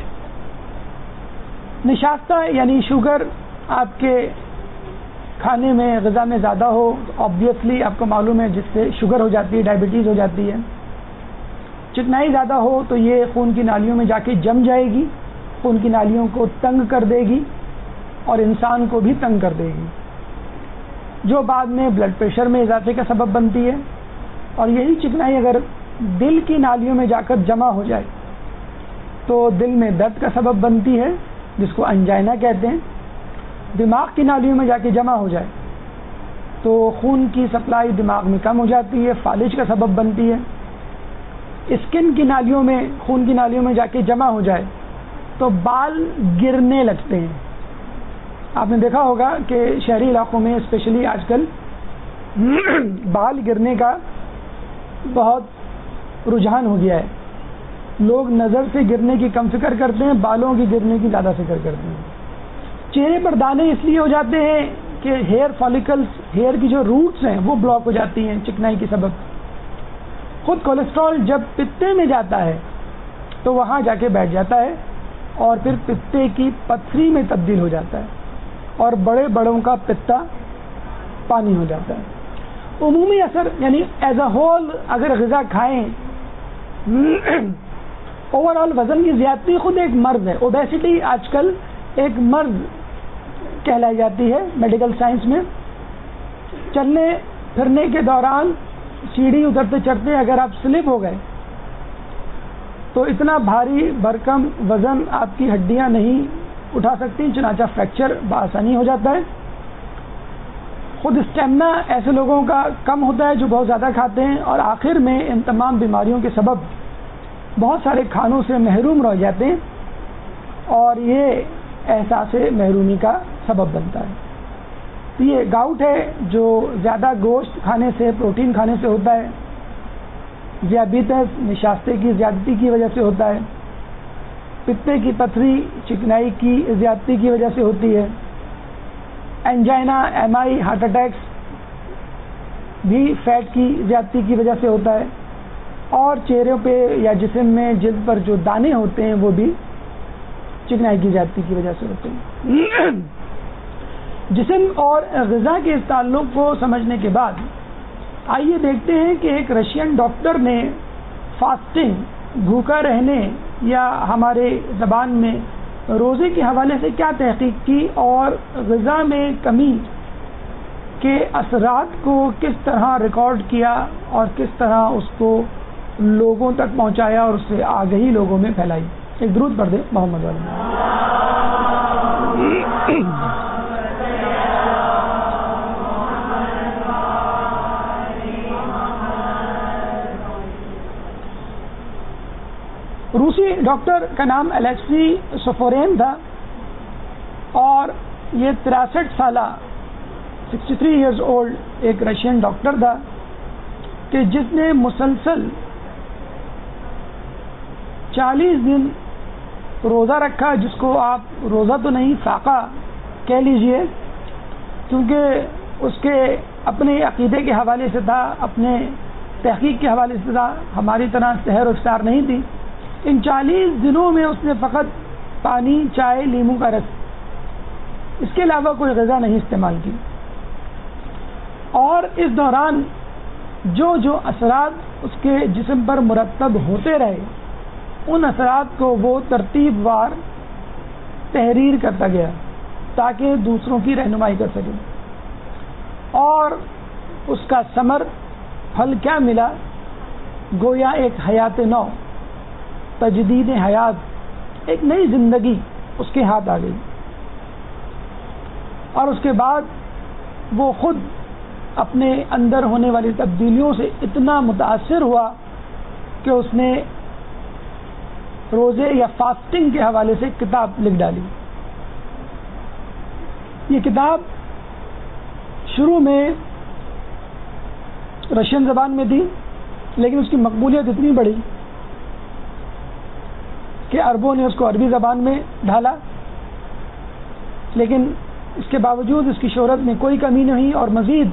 نشاستہ یعنی شوگر آپ کے کھانے میں، غذا میں زیادہ ہو، آبویسلی آپ کو معلوم ہے جس سے شوگر ہو جاتی ہے، ڈائبٹیز ہو جاتی ہے. چکنائی زیادہ ہو تو یہ خون کی نالیوں میں جا کے جم جائے گی، خون کی نالیوں کو تنگ کر دے گی اور انسان کو بھی تنگ کر دے گی، جو بعد میں بلڈ پریشر میں اضافے کا سبب بنتی ہے. اور یہی چکنائی اگر دل کی نالیوں میں جا کر جمع ہو جائے تو دل میں درد کا سبب بنتی ہے، جس کو انجائنا کہتے ہیں. دماغ کی نالیوں میں جا کے جمع ہو جائے تو خون کی سپلائی دماغ میں کم ہو جاتی ہے، فالج کا سبب بنتی ہے. اسکن کی نالیوں میں، خون کی نالیوں میں جا کے جمع ہو جائے تو بال گرنے لگتے ہیں. آپ نے دیکھا ہوگا کہ شہری علاقوں میں اسپیشلی آج کل بال گرنے کا بہت رجحان ہو گیا ہے. لوگ نظر سے گرنے کی کم فکر کرتے ہیں، بالوں کی گرنے کی زیادہ فکر کرتے ہیں. چہرے پر دانے اس لیے ہو جاتے ہیں کہ ہیئر فالیکلز، ہیئر کی جو روٹس ہیں وہ بلاک ہو جاتی ہیں چکنائی کے سبب. خود کولیسٹرول جب پتے میں جاتا ہے تو وہاں جا کے بیٹھ جاتا ہے اور پھر پتے کی پتھری میں تبدیل ہو جاتا ہے اور بڑے بڑوں کا پتا پانی ہو جاتا ہے. عمومی اثر یعنی ایز اے ہول اگر غذا کھائیں، اوور آل وزن کی زیادتی خود ایک مرض ہے. اوبیسٹی آج کل ایک مرض کہلائی جاتی ہے میڈیکل سائنس میں. چلنے پھرنے کے دوران سیڑھی اترتے چڑھتے اگر آپ سلپ ہو گئے تو اتنا بھاری بھرکم وزن آپ کی ہڈیاں نہیں اٹھا سکتی، چنانچہ فریکچر بآسانی ہو جاتا ہے. خود اسٹیمنا ایسے لوگوں کا کم ہوتا ہے جو بہت زیادہ کھاتے ہیں اور آخر میں ان تمام بیماریوں کے سبب بہت سارے کھانوں سے محروم رہ جاتے ہیں اور یہ احساس محرومی کا سبب بنتا ہے. تو یہ گاؤٹ ہے جو زیادہ گوشت کھانے سے، پروٹین کھانے سے ہوتا ہے. ذیابیطس نشاستے کی زیادتی کی وجہ سے ہوتا ہے. پتے کی پتھری چکنائی کی زیادتی کی وجہ سے ہوتی ہے. Angina, M I, heart attacks بھی فیٹ کی زیادتی کی وجہ سے ہوتا ہے. اور چہرے پہ یا جسم میں جلد پر جو دانے ہوتے ہیں وہ بھی چکنائی کی زیادتی کی وجہ سے ہوتے ہیں. جسم اور غذا کے اس تعلق کو سمجھنے کے بعد آئیے دیکھتے ہیں کہ ایک رشین ڈاکٹر نے فاسٹنگ، بھوکا رہنے یا ہمارے زبان میں روزے کے حوالے سے کیا تحقیق کی اور غذا میں کمی کے اثرات کو کس طرح ریکارڈ کیا اور کس طرح اس کو لوگوں تک پہنچایا اور اس سے آگہی لوگوں میں پھیلائی. ایک درود پڑھ دیں محمد علیہ. روسی ڈاکٹر کا نام الیکسی سفورین تھا اور یہ تریسٹھ سالہ سکسٹی تھری ایئرز اولڈ ایک رشین ڈاکٹر تھا کہ جس نے مسلسل چالیس دن روزہ رکھا، جس کو آپ روزہ تو نہیں فاقہ کہہ لیجئے، کیونکہ اس کے اپنے عقیدے کے حوالے سے تھا، اپنے تحقیق کے حوالے سے تھا، ہماری طرح سحر و افطار نہیں تھی۔ ان چالیس دنوں میں اس نے فقط پانی، چائے، لیموں کا رس، اس کے علاوہ کوئی غذا نہیں استعمال کی، اور اس دوران جو جو اثرات اس کے جسم پر مرتب ہوتے رہے ان اثرات کو وہ ترتیب وار تحریر کرتا گیا تاکہ دوسروں کی رہنمائی کر سکے، اور اس کا ثمر پھل کیا ملا؟ گویا ایک حیات نو، تجدید حیات، ایک نئی زندگی اس کے ہاتھ آ گئی، اور اس کے بعد وہ خود اپنے اندر ہونے والی تبدیلیوں سے اتنا متاثر ہوا کہ اس نے روزے یا فاسٹنگ کے حوالے سے کتاب لکھ ڈالی۔ یہ کتاب شروع میں رشین زبان میں تھی، لیکن اس کی مقبولیت اتنی بڑی کہ عربوں نے اس کو عربی زبان میں ڈھالا، لیکن اس کے باوجود اس کی شہرت میں کوئی کمی نہیں، اور مزید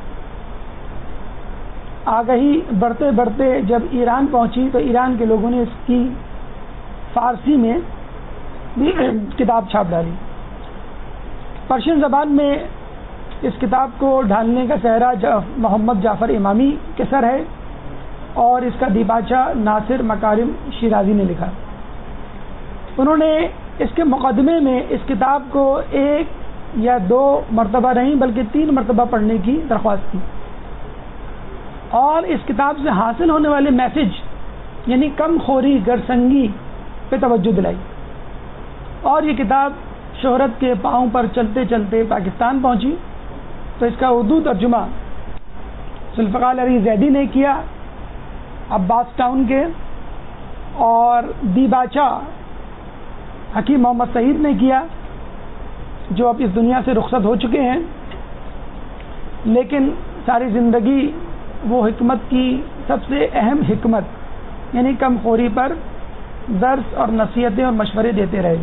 آگہی بڑھتے بڑھتے جب ایران پہنچی تو ایران کے لوگوں نے اس کی فارسی میں بھی کتاب چھاپ ڈالی۔ پرشین زبان میں اس کتاب کو ڈھالنے کا سہرا محمد جعفر امامی کے سر ہے، اور اس کا دیباچہ ناصر مکارم شیرازی نے لکھا۔ انہوں نے اس کے مقدمے میں اس کتاب کو ایک یا دو مرتبہ نہیں بلکہ تین مرتبہ پڑھنے کی درخواست کی، اور اس کتاب سے حاصل ہونے والے میسج یعنی کم خوری، گرسنگی پہ توجہ دلائی، اور یہ کتاب شہرت کے پاؤں پر چلتے چلتے پاکستان پہنچی تو اس کا اردو ترجمہ ذوالفقار علی زیدی نے کیا عباس ٹاؤن کے، اور دیباچہ حکیم محمد سعید نے کیا جو اب اس دنیا سے رخصت ہو چکے ہیں، لیکن ساری زندگی وہ حکمت کی سب سے اہم حکمت یعنی کم خوری پر درس اور نصیحتیں اور مشورے دیتے رہے۔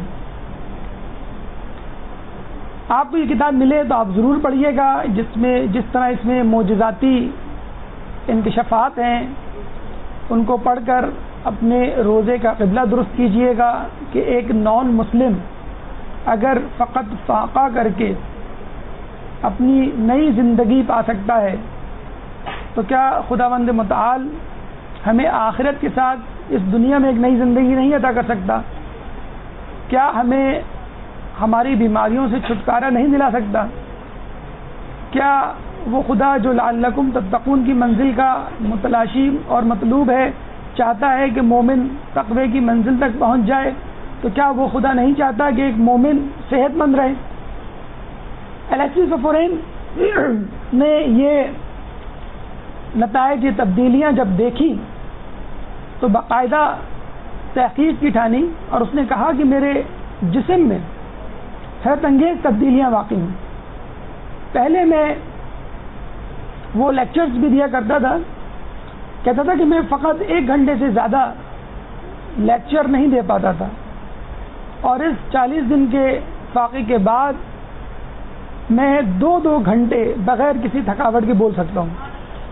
آپ کو یہ کتاب ملے تو آپ ضرور پڑھیے گا، جس میں جس طرح اس میں معجزاتی انکشافات ہیں ان کو پڑھ کر اپنے روزے کا قبلہ درست کیجیے گا کہ ایک نان مسلم اگر فقط فاقہ کر کے اپنی نئی زندگی پا سکتا ہے تو کیا خداوند متعال ہمیں آخرت کے ساتھ اس دنیا میں ایک نئی زندگی نہیں عطا کر سکتا؟ کیا ہمیں ہماری بیماریوں سے چھٹکارا نہیں دلا سکتا؟ کیا وہ خدا جو لعلکم تتقون کی منزل کا متلاشی اور مطلوب ہے چاہتا ہے کہ مومن تقوی کی منزل تک پہنچ جائے، تو کیا وہ خدا نہیں چاہتا کہ ایک مومن صحت مند رہے؟ الیکسی سفورین نے یہ نتائج، یہ تبدیلیاں جب دیکھی تو باقاعدہ تحقیق کی ٹھانی، اور اس نے کہا کہ میرے جسم میں حیرت انگیز تبدیلیاں واقع ہیں۔ پہلے میں وہ لیکچرز بھی دیا کرتا تھا، کہتا تھا کہ میں فقط ایک گھنٹے سے زیادہ لیکچر نہیں دے پاتا تھا، اور اس چالیس دن کے فاقے کے بعد میں دو دو گھنٹے بغیر کسی تھکاوٹ کے بول سکتا ہوں۔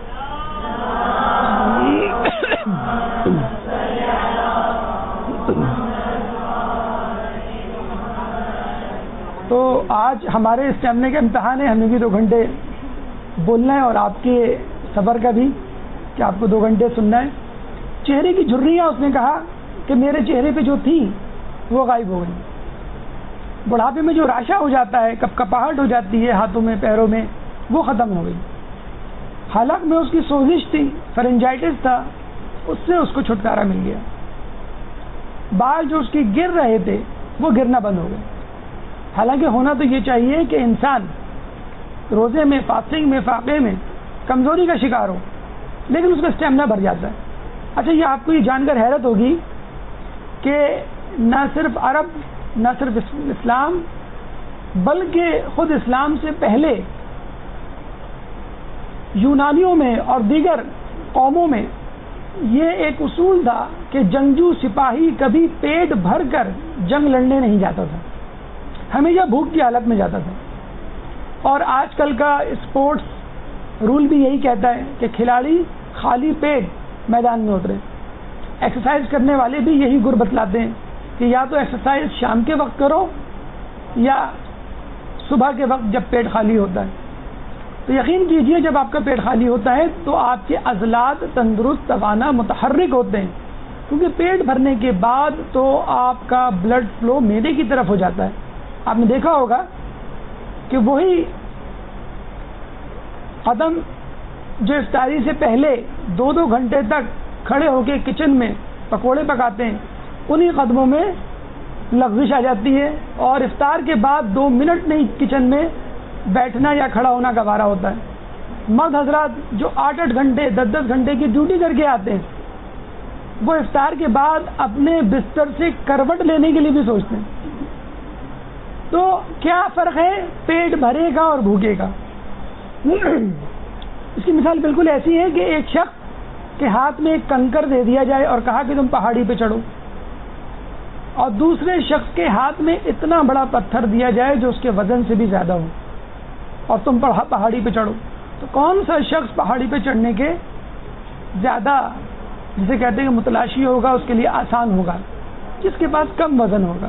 تو آج ہمارے اسٹیمنے کا امتحان ہے، ہمیں بھی دو گھنٹے بولنا ہے، اور آپ کے صبر کا بھی کہ آپ کو دو گھنٹے سننا ہے۔ چہرے کی جھریاں اس نے کہا کہ میرے چہرے پہ جو تھی وہ غائب ہو گئی، بڑھاپے میں جو راشا ہو جاتا ہے، کپ کپاہٹ ہو جاتی ہے ہاتھوں میں پیروں میں، وہ ختم ہو گئی۔ حلق میں اس کی سوزش تھی، فرنجائٹس تھا، اس سے اس کو چھٹکارا مل گیا۔ بال جو اس کی گر رہے تھے وہ گرنا بند ہو گئے۔ حالانکہ ہونا تو یہ چاہیے کہ انسان روزے میں، فاسٹنگ میں، فاقے میں کمزوری کا شکار ہو، لیکن اس کا اسٹیمنا بڑھ جاتا ہے۔ اچھا، یہ آپ کو یہ جان کر حیرت ہوگی کہ نہ صرف عرب، نہ صرف اسلام، بلکہ خود اسلام سے پہلے یونانیوں میں اور دیگر قوموں میں یہ ایک اصول تھا کہ جنگجو سپاہی کبھی پیٹ بھر کر جنگ لڑنے نہیں جاتا تھا، ہمیشہ بھوک کی حالت میں جاتا تھا. اور آج کل کا اسپورٹس رول بھی یہی کہتا ہے کہ کھلاڑی خالی پیٹ میدان میں اترے. ایکسرسائز کرنے والے بھی یہی گر بتلاتے ہیں کہ یا تو ایکسرسائز شام کے وقت کرو یا صبح کے وقت جب پیٹ خالی ہوتا ہے. تو یقین کیجئے جب آپ کا پیٹ خالی ہوتا ہے تو آپ کے عضلات تندرست، توانا، متحرک ہوتے ہیں، کیونکہ پیٹ بھرنے کے بعد تو آپ کا بلڈ فلو معدے کی طرف ہو جاتا ہے. آپ نے دیکھا ہوگا کہ وہی قدم جو افطاری سے پہلے دو دو گھنٹے تک کھڑے ہو کے کچن میں پکوڑے پکاتے ہیں، انہی قدموں میں لغزش آ جاتی ہے، اور افطار کے بعد دو منٹ نہیں کچن میں بیٹھنا یا کھڑا ہونا گوارا ہوتا ہے. مرد حضرات جو آٹھ آٹھ گھنٹے دس دس گھنٹے کی ڈیوٹی کر کے آتے ہیں، وہ افطار کے بعد اپنے بستر سے کروٹ لینے کے لیے بھی سوچتے ہیں. تو کیا فرق ہے پیٹ بھرے کا اور بھوکے کا؟ اس کی مثال بالکل ایسی ہے کہ ایک شخص کے ہاتھ میں ایک کنکر دے دیا جائے اور کہا کہ تم پہاڑی پہ چڑھو، اور دوسرے شخص کے ہاتھ میں اتنا بڑا پتھر دیا جائے جو اس کے وزن سے بھی زیادہ ہو، اور تم پہاڑی پہ چڑھو، تو کون سا شخص پہاڑی پہ چڑھنے کے زیادہ، جسے کہتے ہیں کہ متلاشی ہوگا، اس کے لیے آسان ہوگا؟ جس کے پاس کم وزن ہوگا.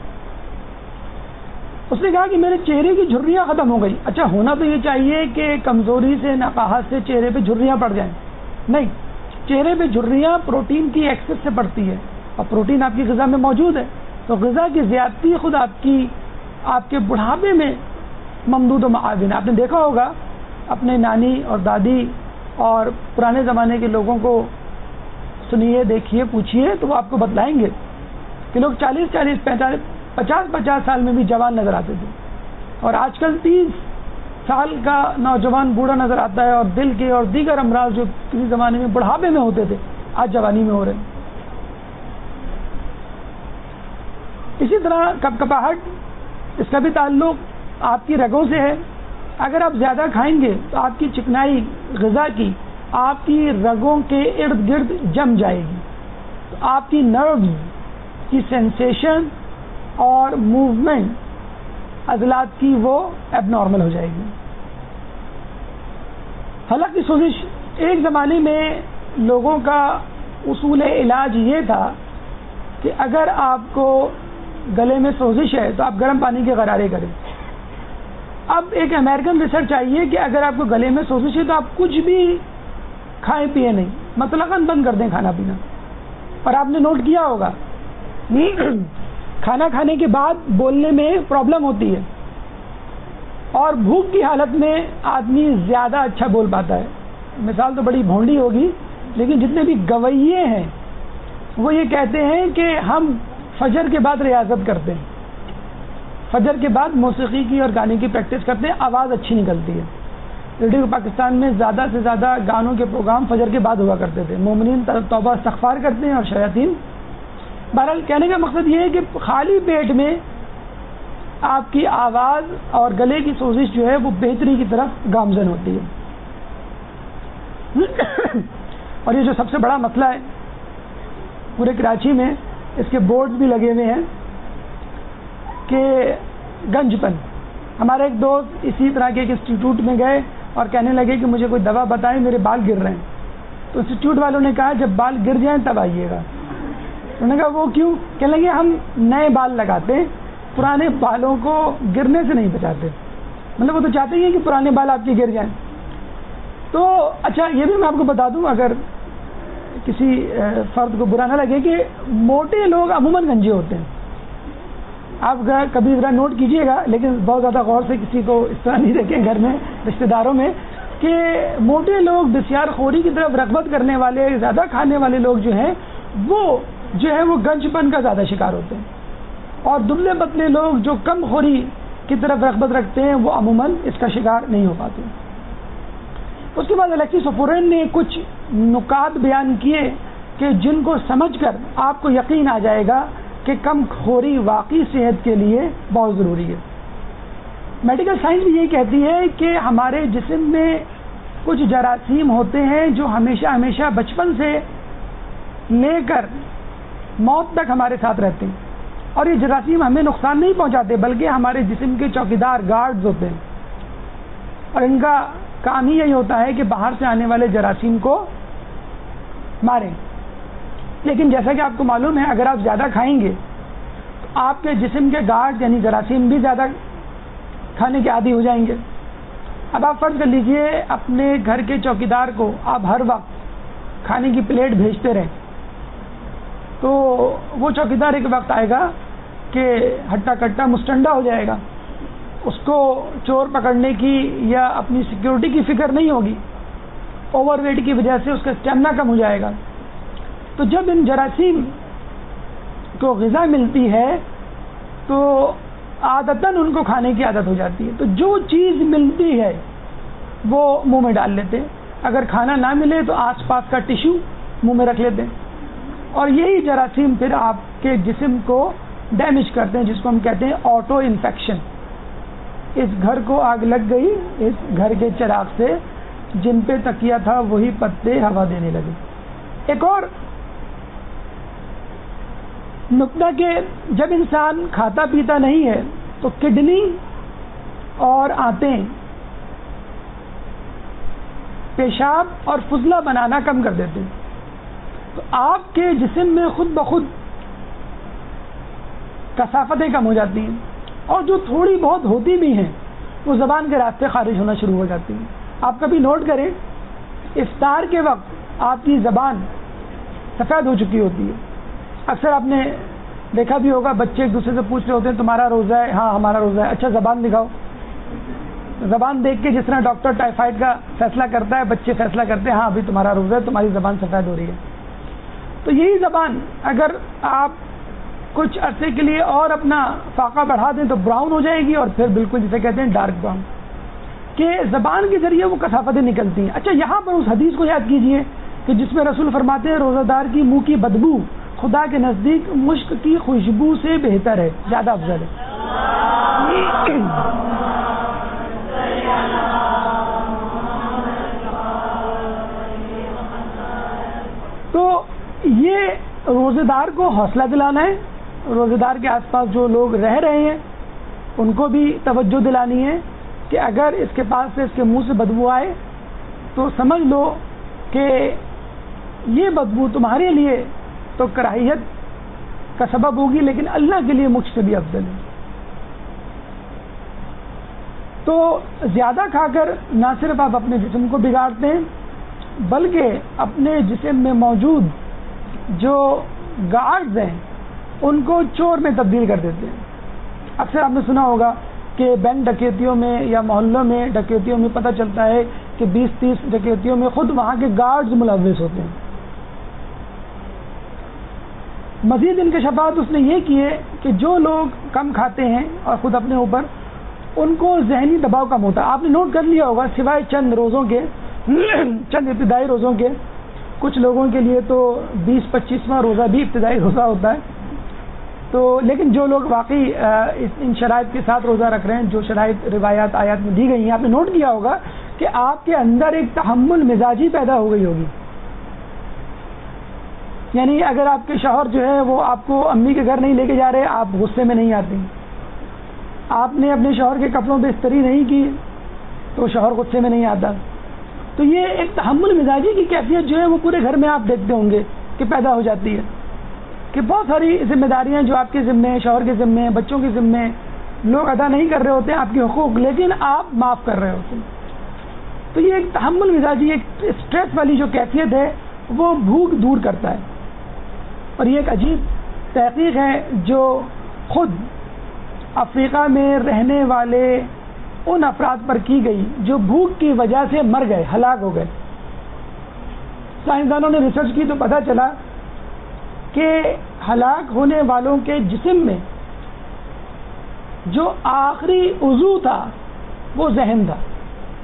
اس نے کہا کہ میرے چہرے کی جھریاں ختم ہو گئی. اچھا، ہونا تو یہ چاہیے کہ کمزوری سے، نقاہت سے چہرے پہ جھریاں پڑ جائیں. نہیں، چہرے پہ جھریاں پروٹین کی ایکسس سے پڑتی ہے، اور پروٹین آپ کی غذا میں موجود ہے. تو غذا کی زیادتی خود آپ کی آپ کے بڑھاپے میں ممدود و معاون. آپ نے دیکھا ہوگا اپنے نانی اور دادی اور پرانے زمانے کے لوگوں کو سنیے، دیکھیے، پوچھیے، تو وہ آپ کو بتلائیں گے کہ لوگ چالیس چالیس پینتالیس پچاس پچاس سال میں بھی جوان نظر آتے تھے، اور آج کل تیس سال کا نوجوان بوڑھا نظر آتا ہے، اور دل کے اور دیگر امراض جو کسی زمانے میں بڑھاپے میں ہوتے تھے آج جوانی میں ہو رہے ہیں. اسی طرح کپ کپاہٹ، اس کا بھی تعلق آپ کی رگوں سے ہے. اگر آپ زیادہ کھائیں گے تو آپ کی چکنائی غذا کی آپ کی رگوں کے ارد گرد جم جائے گی، تو آپ کی نروز کی سینسیشن اور موومنٹ عضلات کی وہ ایب نارمل ہو جائے گی. حلق کی سوزش ایک زمانے میں لوگوں کا اصول علاج یہ تھا کہ اگر آپ کو گلے میں سوزش ہے تو آپ گرم پانی کے غرارے کریں. اب ایک امریکن ریسرچ آئی ہے کہ اگر آپ کو گلے میں سوزش ہے تو آپ کچھ بھی کھائیں پیے نہیں، مطلقاً بند کر دیں کھانا پینا. اور آپ نے نوٹ کیا ہوگا کھانا کھانے کے بعد بولنے میں پرابلم ہوتی ہے، اور بھوک کی حالت میں آدمی زیادہ اچھا بول پاتا ہے. مثال تو بڑی بھونڈی ہوگی، لیکن جتنے بھی گویے ہیں وہ یہ کہتے ہیں کہ ہم فجر کے بعد ریاضت کرتے ہیں، فجر کے بعد موسیقی کی اور گانے کی پریکٹس کرتے ہیں، آواز اچھی نکلتی ہے. ریڈیو پاکستان میں زیادہ سے زیادہ گانوں کے پروگرام فجر کے بعد ہوا کرتے تھے. مومنین توبہ استغفار کرتے ہیں اور شیاطین. بہرحال کہنے کا مقصد یہ ہے کہ خالی پیٹ میں آپ کی آواز اور گلے کی سوزش جو ہے وہ بہتری کی طرف گامزن ہوتی ہے. اور یہ جو سب سے بڑا مسئلہ ہے پورے کراچی میں، اس کے بورڈ بھی لگے ہوئے ہیں کہ گنج پن. ہمارے ایک دوست اسی طرح کے ایک انسٹیٹیوٹ میں گئے اور کہنے لگے کہ مجھے کوئی دوا بتائیں، میرے بال گر رہے ہیں. تو انسٹیٹیوٹ والوں نے کہا جب بال گر جائیں تب آئیے گا. انہوں نے کہا وہ کیوں؟ کہنے لگے ہم نئے بال لگاتے ہیں، پرانے بالوں کو گرنے سے نہیں بچاتے. مطلب وہ تو چاہتے ہی ہیں کہ پرانے بال آپ کے گر جائیں. تو اچھا یہ بھی میں آپ کو بتا دوں، اگر کسی فرد کو برا نہ لگے، کہ موٹے لوگ عموماً گنجے ہوتے ہیں. آپ کبھی ذرا نوٹ کیجئے گا، لیکن بہت زیادہ غور سے کسی کو اس طرح نہیں رکھیں گھر میں، رشتہ داروں میں، کہ موٹے لوگ بسیار خوری کی طرف رغبت کرنے والے، زیادہ کھانے والے لوگ جو ہیں وہ جو ہے وہ گنج پن کا زیادہ شکار ہوتے ہیں، اور دبلے پتلے لوگ جو کم خوری کی طرف رغبت رکھتے ہیں وہ عموماً اس کا شکار نہیں ہو پاتے. اس کے بعد الیکسی سفورین نے کچھ نکات بیان کیے کہ جن کو سمجھ کر آپ کو یقین آ جائے گا کہ کم خوری واقعی صحت کے لیے بہت ضروری ہے. میڈیکل سائنس بھی یہی کہتی ہے کہ ہمارے جسم میں کچھ جراثیم ہوتے ہیں جو ہمیشہ ہمیشہ بچپن سے لے کر موت تک ہمارے ساتھ رہتے ہیں, اور یہ جراثیم ہمیں نقصان نہیں پہنچاتے بلکہ ہمارے جسم کے چوکیدار گارڈز ہوتے ہیں, اور ان کا کام ہی یہی ہوتا ہے کہ باہر سے آنے والے جراثیم کو ماریں. لیکن جیسا کہ آپ کو معلوم ہے اگر آپ زیادہ کھائیں گے تو آپ کے جسم کے گارڈ یعنی جراثیم بھی زیادہ کھانے کے عادی ہو جائیں گے. اب آپ فرض کر لیجئے اپنے گھر کے چوکیدار کو آپ ہر وقت کھانے کی پلیٹ بھیجتے رہیں, تو وہ چوکیدار ایک وقت آئے گا کہ ہٹا کٹا مستنڈا ہو جائے گا, اس کو چور پکڑنے کی یا اپنی سیکیورٹی کی فکر نہیں ہوگی, اوور ویٹ کی وجہ سے اس کا اسٹیمنا کم ہو جائے گا. تو جب ان جراثیم کو غذا ملتی ہے تو عادتاً ان کو کھانے کی عادت ہو جاتی ہے, تو جو چیز ملتی ہے وہ منہ میں ڈال لیتے ہیں, اگر کھانا نہ ملے تو آس پاس کا ٹیشو منہ میں رکھ لیتے ہیں, اور یہی جراثیم پھر آپ کے جسم کو ڈیمیج کرتے ہیں, جس کو ہم کہتے ہیں آٹو انفیکشن. اس گھر کو آگ لگ گئی اس گھر کے چراغ سے, جن پہ تکیا تھا وہی پتے ہوا دینے لگے. ایک اور نقطہ کہ جب انسان کھاتا پیتا نہیں ہے تو کڈنی اور آنتیں پیشاب اور فضلہ بنانا کم کر دیتے ہیں, تو آپ کے جسم میں خود بخود کثافتیں کم ہو جاتی ہیں, اور جو تھوڑی بہت ہوتی بھی ہیں وہ زبان کے راستے خارج ہونا شروع ہو جاتی ہیں. آپ کبھی نوٹ کریں افطار کے وقت آپ کی زبان سفید ہو چکی ہوتی ہے. اکثر آپ نے دیکھا بھی ہوگا بچے ایک دوسرے سے پوچھ رہے ہوتے ہیں تمہارا روزہ ہے, ہاں ہمارا روزہ ہے, اچھا زبان دکھاؤ. زبان دیکھ کے جس طرح ڈاکٹر ٹائیفائڈ کا فیصلہ کرتا ہے بچے فیصلہ کرتے ہیں ہاں ابھی تمہارا روزہ ہے, تمہاری زبان سفید ہو رہی ہے. تو یہی زبان اگر آپ کچھ عرصے کے لیے اور اپنا فاقہ بڑھا دیں تو براؤن ہو جائے گی, اور پھر بالکل جسے کہتے ہیں ڈارک براؤن, کہ زبان کے ذریعے وہ کثافتیں نکلتی ہیں. اچھا یہاں پر اس حدیث کو یاد کیجئے کہ جس میں رسول فرماتے ہیں روزہ دار کی منہ کی بدبو خدا کے نزدیک مشک کی خوشبو سے بہتر ہے, زیادہ افضل ہے. تو یہ روزے دار کو حوصلہ دلانا ہے, روزے دار کے آس پاس جو لوگ رہ رہے ہیں ان کو بھی توجہ دلانی ہے کہ اگر اس کے پاس سے اس کے منہ سے بدبو آئے تو سمجھ لو کہ یہ بدبو تمہارے لیے تو کراہیت کا سبب ہوگی لیکن اللہ کے لیے مجھ سے بھی افضل ہے. تو زیادہ کھا کر نہ صرف آپ اپنے جسم کو بگاڑتے ہیں بلکہ اپنے جسم میں موجود جو گارڈز ہیں ان کو چور میں تبدیل کر دیتے ہیں. اکثر آپ نے سنا ہوگا کہ بینک ڈکیتیوں میں یا محلوں میں ڈکیتیوں میں پتہ چلتا ہے کہ بیس تیس ڈکیتیوں میں خود وہاں کے گارڈز ملوث ہوتے ہیں. مزید ان کے شفاعت اس نے یہ کی ہے کہ جو لوگ کم کھاتے ہیں اور خود اپنے اوپر ان کو ذہنی دباؤ کم ہوتا ہے. آپ نے نوٹ کر لیا ہوگا سوائے چند روزوں کے چند ابتدائی روزوں کے, کچھ لوگوں کے لیے تو بیس پچیسواں روزہ بھی ابتدائی روزہ ہوتا ہے. تو لیکن جو لوگ واقعی ان شرائط کے ساتھ روزہ رکھ رہے ہیں جو شرائط روایات آیات میں دی گئی ہیں, آپ نے نوٹ کیا ہوگا کہ آپ کے اندر ایک تحمل مزاجی پیدا ہو گئی ہوگی. یعنی اگر آپ کے شوہر جو ہے وہ آپ کو امی کے گھر نہیں لے کے جا رہے, آپ غصے میں نہیں آتے. آپ نے اپنے شوہر کے کپڑوں پہ استری نہیں کی تو شوہر غصے میں نہیں آتا. تو یہ ایک تحمل مزاجی کی کیفیت جو ہے وہ پورے گھر میں آپ دیکھتے ہوں گے کہ پیدا ہو جاتی ہے کہ بہت ساری ذمہ داریاں جو آپ کے ذمے ہیں, شوہر کے ذمے ہیں, بچوں کے ذمے ہیں, لوگ ادا نہیں کر رہے ہوتے ہیں آپ کے حقوق, لیکن آپ معاف کر رہے ہوتے ہیں. تو یہ ایک تحمل مزاجی ایک اسٹریس والی جو کیفیت ہے وہ بھوک دور کرتا ہے. اور یہ ایک عجیب تحقیق ہے جو خود افریقہ میں رہنے والے ان افراد پر کی گئی جو بھوک کی وجہ سے مر گئے, ہلاک ہو گئے. سائنسدانوں نے ریسرچ کی تو پتہ چلا کہ ہلاک ہونے والوں کے جسم میں جو آخری عضو تھا وہ ذہن تھا.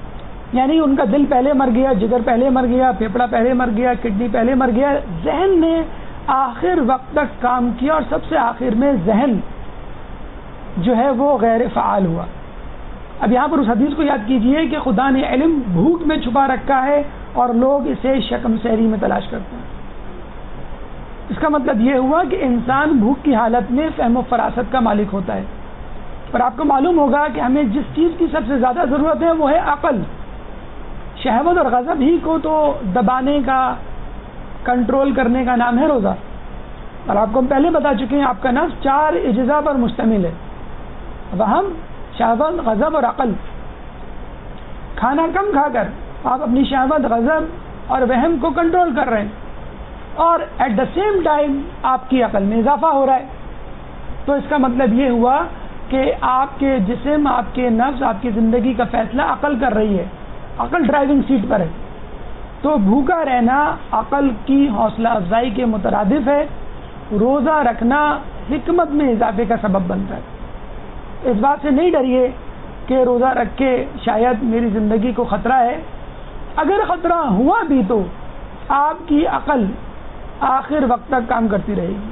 یعنی ان کا دل پہلے مر گیا، جگر پہلے مر گیا، پھیپڑا پہلے مر گیا، کڈنی پہلے مر گیا، ذہن نے آخر وقت تک کام کیا اور سب سے آخر میں ذہن جو ہے وہ غیر فعال ہوا۔ اب یہاں پر اس حدیث کو یاد کیجئے کہ خدا نے علم بھوک میں چھپا رکھا ہے اور لوگ اسے شکم سیری میں تلاش کرتے ہیں۔ اس کا مطلب یہ ہوا کہ انسان بھوک کی حالت میں فہم و فراست کا مالک ہوتا ہے، اور آپ کو معلوم ہوگا کہ ہمیں جس چیز کی سب سے زیادہ ضرورت ہے وہ ہے عقل۔ شہوت اور غضب ہی کو تو دبانے کا، کنٹرول کرنے کا نام ہے روزہ، اور آپ کو ہم پہلے بتا چکے ہیں آپ کا نفس چار اجزاء پر مشتمل ہے: وہم، شہوت، غضب اور عقل۔ کھانا کم کھا کر آپ اپنی شہوت، غضب اور وہم کو کنٹرول کر رہے ہیں، اور ایٹ دا سیم ٹائم آپ کی عقل میں اضافہ ہو رہا ہے۔ تو اس کا مطلب یہ ہوا کہ آپ کے جسم، آپ کے نفس، آپ کی زندگی کا فیصلہ عقل کر رہی ہے، عقل ڈرائیونگ سیٹ پر ہے۔ تو بھوکا رہنا عقل کی حوصلہ افزائی کے مترادف ہے، روزہ رکھنا حکمت میں اضافے کا سبب بنتا ہے۔ اس بات سے نہیں ڈریے کہ روزہ رکھ کے شاید میری زندگی کو خطرہ ہے، اگر خطرہ ہوا بھی تو آپ کی عقل آخر وقت تک کام کرتی رہے گی۔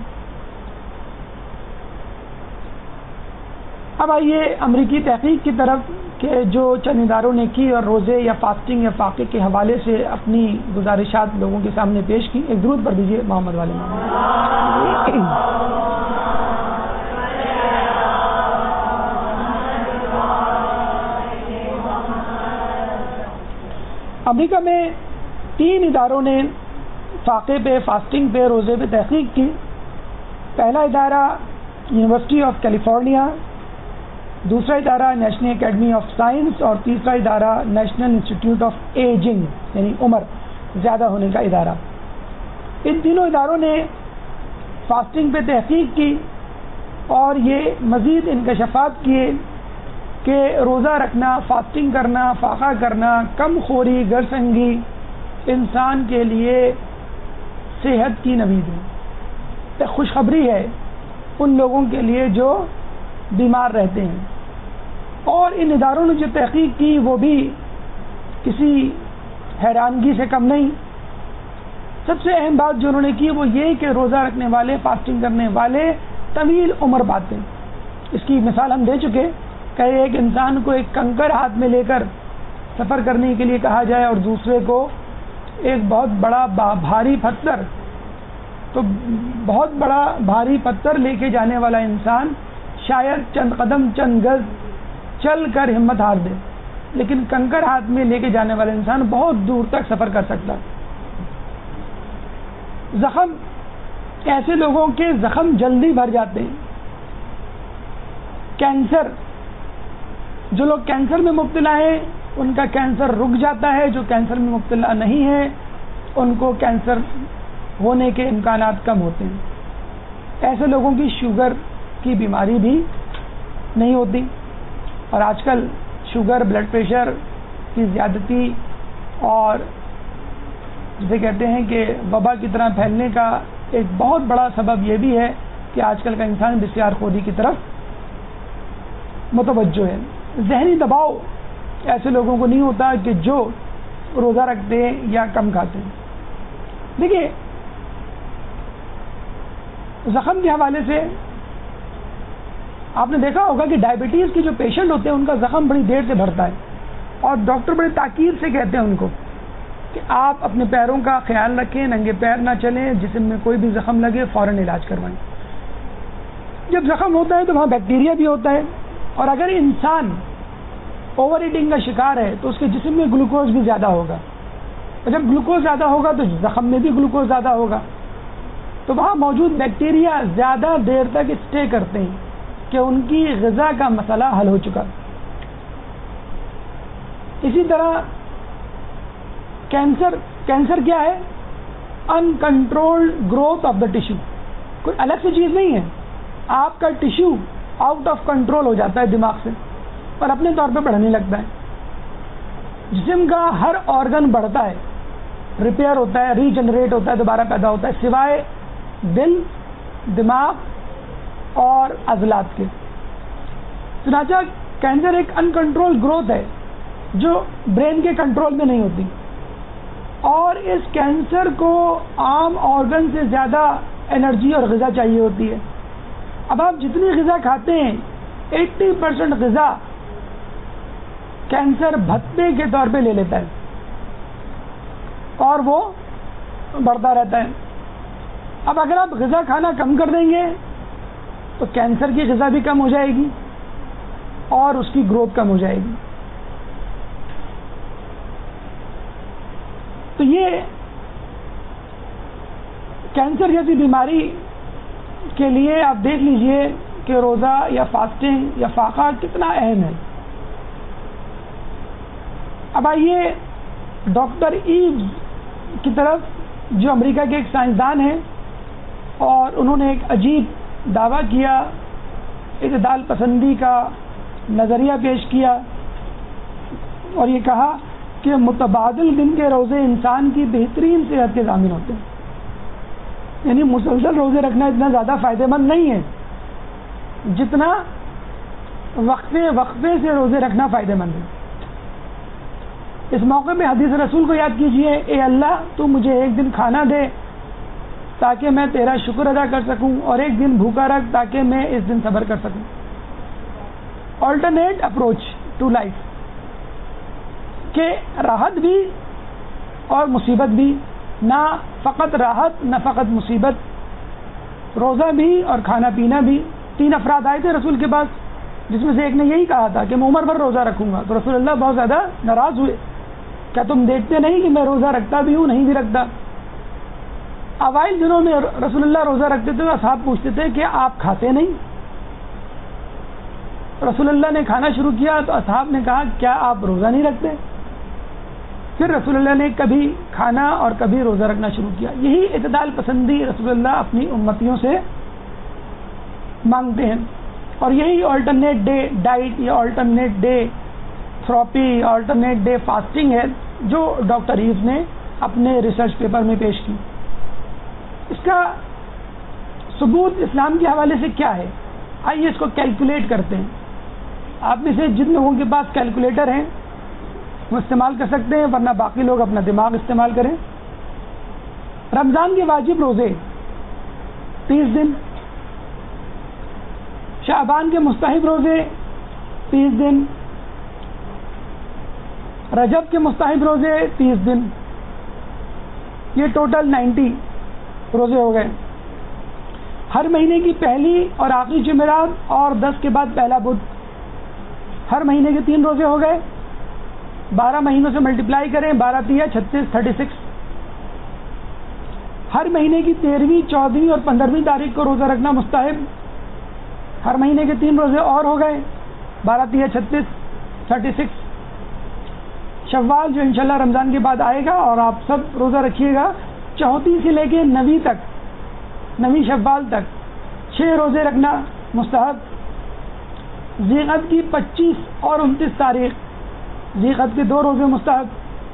اب آئیے امریکی تحقیق کی طرف کہ جو چند اداروں نے کی اور روزے یا فاسٹنگ یا فاقے کے حوالے سے اپنی گزارشات لوگوں کے سامنے پیش کی۔ ایک درود پڑھ دیجیے محمد والے محمد۔ امریکہ میں تین اداروں نے فاقے پہ، فاسٹنگ پہ، روزے پہ تحقیق کی۔ پہلا ادارہ یونیورسٹی آف کیلیفورنیا، دوسرا ادارہ نیشنل اکیڈمی آف سائنس، اور تیسرا ادارہ نیشنل انسٹیٹیوٹ آف ایجنگ یعنی عمر زیادہ ہونے کا ادارہ۔ ان تینوں اداروں نے فاسٹنگ پہ تحقیق کی اور یہ مزید انکشافات کیے کہ روزہ رکھنا، فاسٹنگ کرنا، فاقہ کرنا، کم خوری، گرسنگی انسان کے لیے صحت کی نوید ہے، ایک خوشخبری ہے ان لوگوں کے لیے جو بیمار رہتے ہیں۔ اور ان اداروں نے جو تحقیق کی وہ بھی کسی حیرانگی سے کم نہیں۔ سب سے اہم بات جو انہوں نے کی وہ یہ کہ روزہ رکھنے والے، فاسٹنگ کرنے والے طویل عمر پاتے ہیں۔ اس کی مثال ہم دے چکے کہ ایک انسان کو ایک کنکر ہاتھ میں لے کر سفر کرنے کے لیے کہا جائے اور دوسرے کو ایک بہت بڑا بھاری پتھر، تو بہت بڑا بھاری پتھر لے کے جانے والا انسان شاید چند قدم، چند گز چل کر ہمت ہار دے، لیکن کنکر ہاتھ میں لے کے جانے والا انسان بہت دور تک سفر کر سکتا ہے۔ زخم، ایسے لوگوں کے زخم جلدی بھر جاتے ہیں۔ کینسر، جو لوگ کینسر میں مبتلا ہیں ان کا کینسر رک جاتا ہے، جو کینسر میں مبتلا نہیں ہے ان کو کینسر ہونے کے امکانات کم ہوتے ہیں۔ ایسے لوگوں کی شوگر کی بیماری بھی نہیں ہوتی، اور آج کل شوگر، بلڈ پریشر کی زیادتی اور جسے کہتے ہیں کہ وبا کی طرح پھیلنے کا ایک بہت بڑا سبب یہ بھی ہے کہ آج کل کا انسان بسیار خوری کی طرف متوجہ ہے۔ ذہنی دباؤ ایسے لوگوں کو نہیں ہوتا کہ جو روزہ رکھتے ہیں یا کم کھاتے ہیں۔ دیکھیے، زخم کے حوالے سے آپ نے دیکھا ہوگا کہ ڈائبٹیز کے جو پیشنٹ ہوتے ہیں ان کا زخم بڑی دیر سے بھرتا ہے، اور ڈاکٹر بڑے تاکید سے کہتے ہیں ان کو کہ آپ اپنے پیروں کا خیال رکھیں، ننگے پیر نہ چلیں، جسم میں کوئی بھی زخم لگے فوراً علاج کروائیں۔ جب زخم ہوتا ہے تو وہاں بیکٹیریا بھی ہوتا ہے، اور اگر انسان اوور ایٹنگ کا شکار ہے تو اس کے جسم میں گلوکوز بھی زیادہ ہوگا، اور جب گلوکوز زیادہ ہوگا تو زخم میں بھی گلوکوز زیادہ ہوگا، تو وہاں موجود بیکٹیریا زیادہ دیر تک اسٹے کرتے ہیں کہ ان کی غذا کا مسئلہ حل ہو چکا۔ اسی طرح کینسر کینسر کیا ہے؟ Uncontrolled growth of the tissue, کوئی الگ سی چیز نہیں ہے، آپ کا ٹیشو آؤٹ آف کنٹرول ہو جاتا ہے دماغ سے اور اپنے طور پہ بڑھنے لگتا ہے۔ جسم کا ہر آرگن بڑھتا ہے، ریپیئر ہوتا ہے، ری جنریٹ ہوتا ہے، دوبارہ پیدا ہوتا ہے، سوائے دل، دماغ اور عضلات کے۔ چنانچہ کینسر ایک انکنٹرول گروتھ ہے، جو برین کے کنٹرول میں نہیں ہوتی، اور اس کینسر کو عام آرگن سے زیادہ انرجی اور غذا چاہیے ہوتی ہے. اب آپ جتنی غذا کھاتے ہیں ایٹی پرسینٹ غذا کینسر بھتے کے طور پہ لے لیتا ہے اور وہ بڑھتا رہتا ہے. اب اگر آپ غذا کھانا کم کر دیں گے تو کینسر کی غذا بھی کم ہو جائے گی اور اس کی گروتھ کم ہو جائے گی. تو یہ کینسر جیسی بیماری کے لیے آپ دیکھ لیجئے کہ روزہ یا فاسٹنگ یا فاقہ کتنا اہم ہے. اب آئیے ڈاکٹر ایوز کی طرف، جو امریکہ کے ایک سائنسدان ہیں، اور انہوں نے ایک عجیب دعویٰ کیا، اعتدال پسندی کا نظریہ پیش کیا، اور یہ کہا کہ متبادل دن کے روزے انسان کی بہترین صحت کے ضامن ہوتے ہیں. یعنی مسلسل روزے رکھنا اتنا زیادہ فائدہ مند نہیں ہے جتنا وقفے وقفے سے روزے رکھنا فائدہ مند ہے. اس موقع پہ حدیث رسول کو یاد کیجئے، اے اللہ تو مجھے ایک دن کھانا دے تاکہ میں تیرا شکر ادا کر سکوں، اور ایک دن بھوکا رکھ تاکہ میں اس دن صبر کر سکوں. آلٹرنیٹ اپروچ ٹو لائف، کہ راحت بھی اور مصیبت بھی، نہ فقط راحت نہ فقط مصیبت، روزہ بھی اور کھانا پینا بھی. تین افراد آئے تھے رسول کے پاس جس میں سے ایک نے یہی کہا تھا کہ میں عمر بھر روزہ رکھوں گا. تو رسول اللہ بہت زیادہ ناراض ہوئے، کیا تم دیکھتے نہیں کہ میں روزہ رکھتا بھی ہوں، نہیں بھی رکھتا. اوائل دنوں میں رسول اللہ روزہ رکھتے تھے تو اصحاب پوچھتے تھے کہ آپ کھاتے نہیں. رسول اللہ نے کھانا شروع کیا تو اصحاب نے کہا کیا آپ روزہ نہیں رکھتے؟ پھر رسول اللہ نے کبھی کھانا اور کبھی روزہ رکھنا شروع کیا. یہی اعتدال پسندی رسول اللہ اپنی امتیوں سے مانگتے ہیں، اور یہی آلٹرنیٹ ڈے ڈائٹ یا alternate day therapy, alternate day fasting ہے جو ڈاکٹر ایوز نے اپنے ریسرچ پیپر میں پیش کی. اس کا ثبوت اسلام کے حوالے سے کیا ہے؟ آئیے اس کو کیلکولیٹ کرتے ہیں. آپ میں سے جن لوگوں کے پاس کیلکولیٹر ہیں وہ استعمال کر سکتے ہیں، ورنہ باقی لوگ اپنا دماغ استعمال کریں. رمضان کے واجب روزے تیس دن، شعبان کے مستحب روزے تیس دن، رجب کے مستحب روزے تیس دن، یہ ٹوٹل نائنٹی روزے ہو گئے. ہر مہینے کی پہلی اور آخری جمعرات اور دس کے بعد پہلا بدھ، ہر مہینے کے تین روزے ہو گئے. بارہ مہینوں سے ملٹیپلائی کریں، بارہ تیا چھتیس، تھرٹی سکس. ہر مہینے کی تیرہویں، چودہویں اور پندرہویں تاریخ کو روزہ رکھنا مستحب. ہر مہینے کے تین روزے اور ہو گئے، بارہ تیا چھتیس، تھرٹی سکس. شوال جو انشاءاللہ رمضان کے بعد آئے گا، اور آپ سب روزہ رکھیے گا، چوتھی سے لے کے نویں تک، نویں شوال تک چھ روزے رکھنا مستحب. ذی الحج کی پچیس اور انتیس تاریخ ذی الحج کے دو روزے مستحب.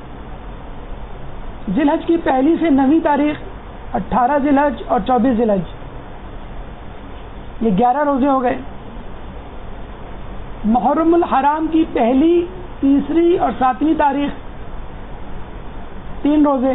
ذی الحج کی پہلی سے نویں تاریخ، اٹھارہ ذی الحج اور چوبیس ذی الحج، یہ گیارہ روزے ہو گئے. محرم الحرام کی پہلی، تیسری اور ساتویں تاریخ تین روزے.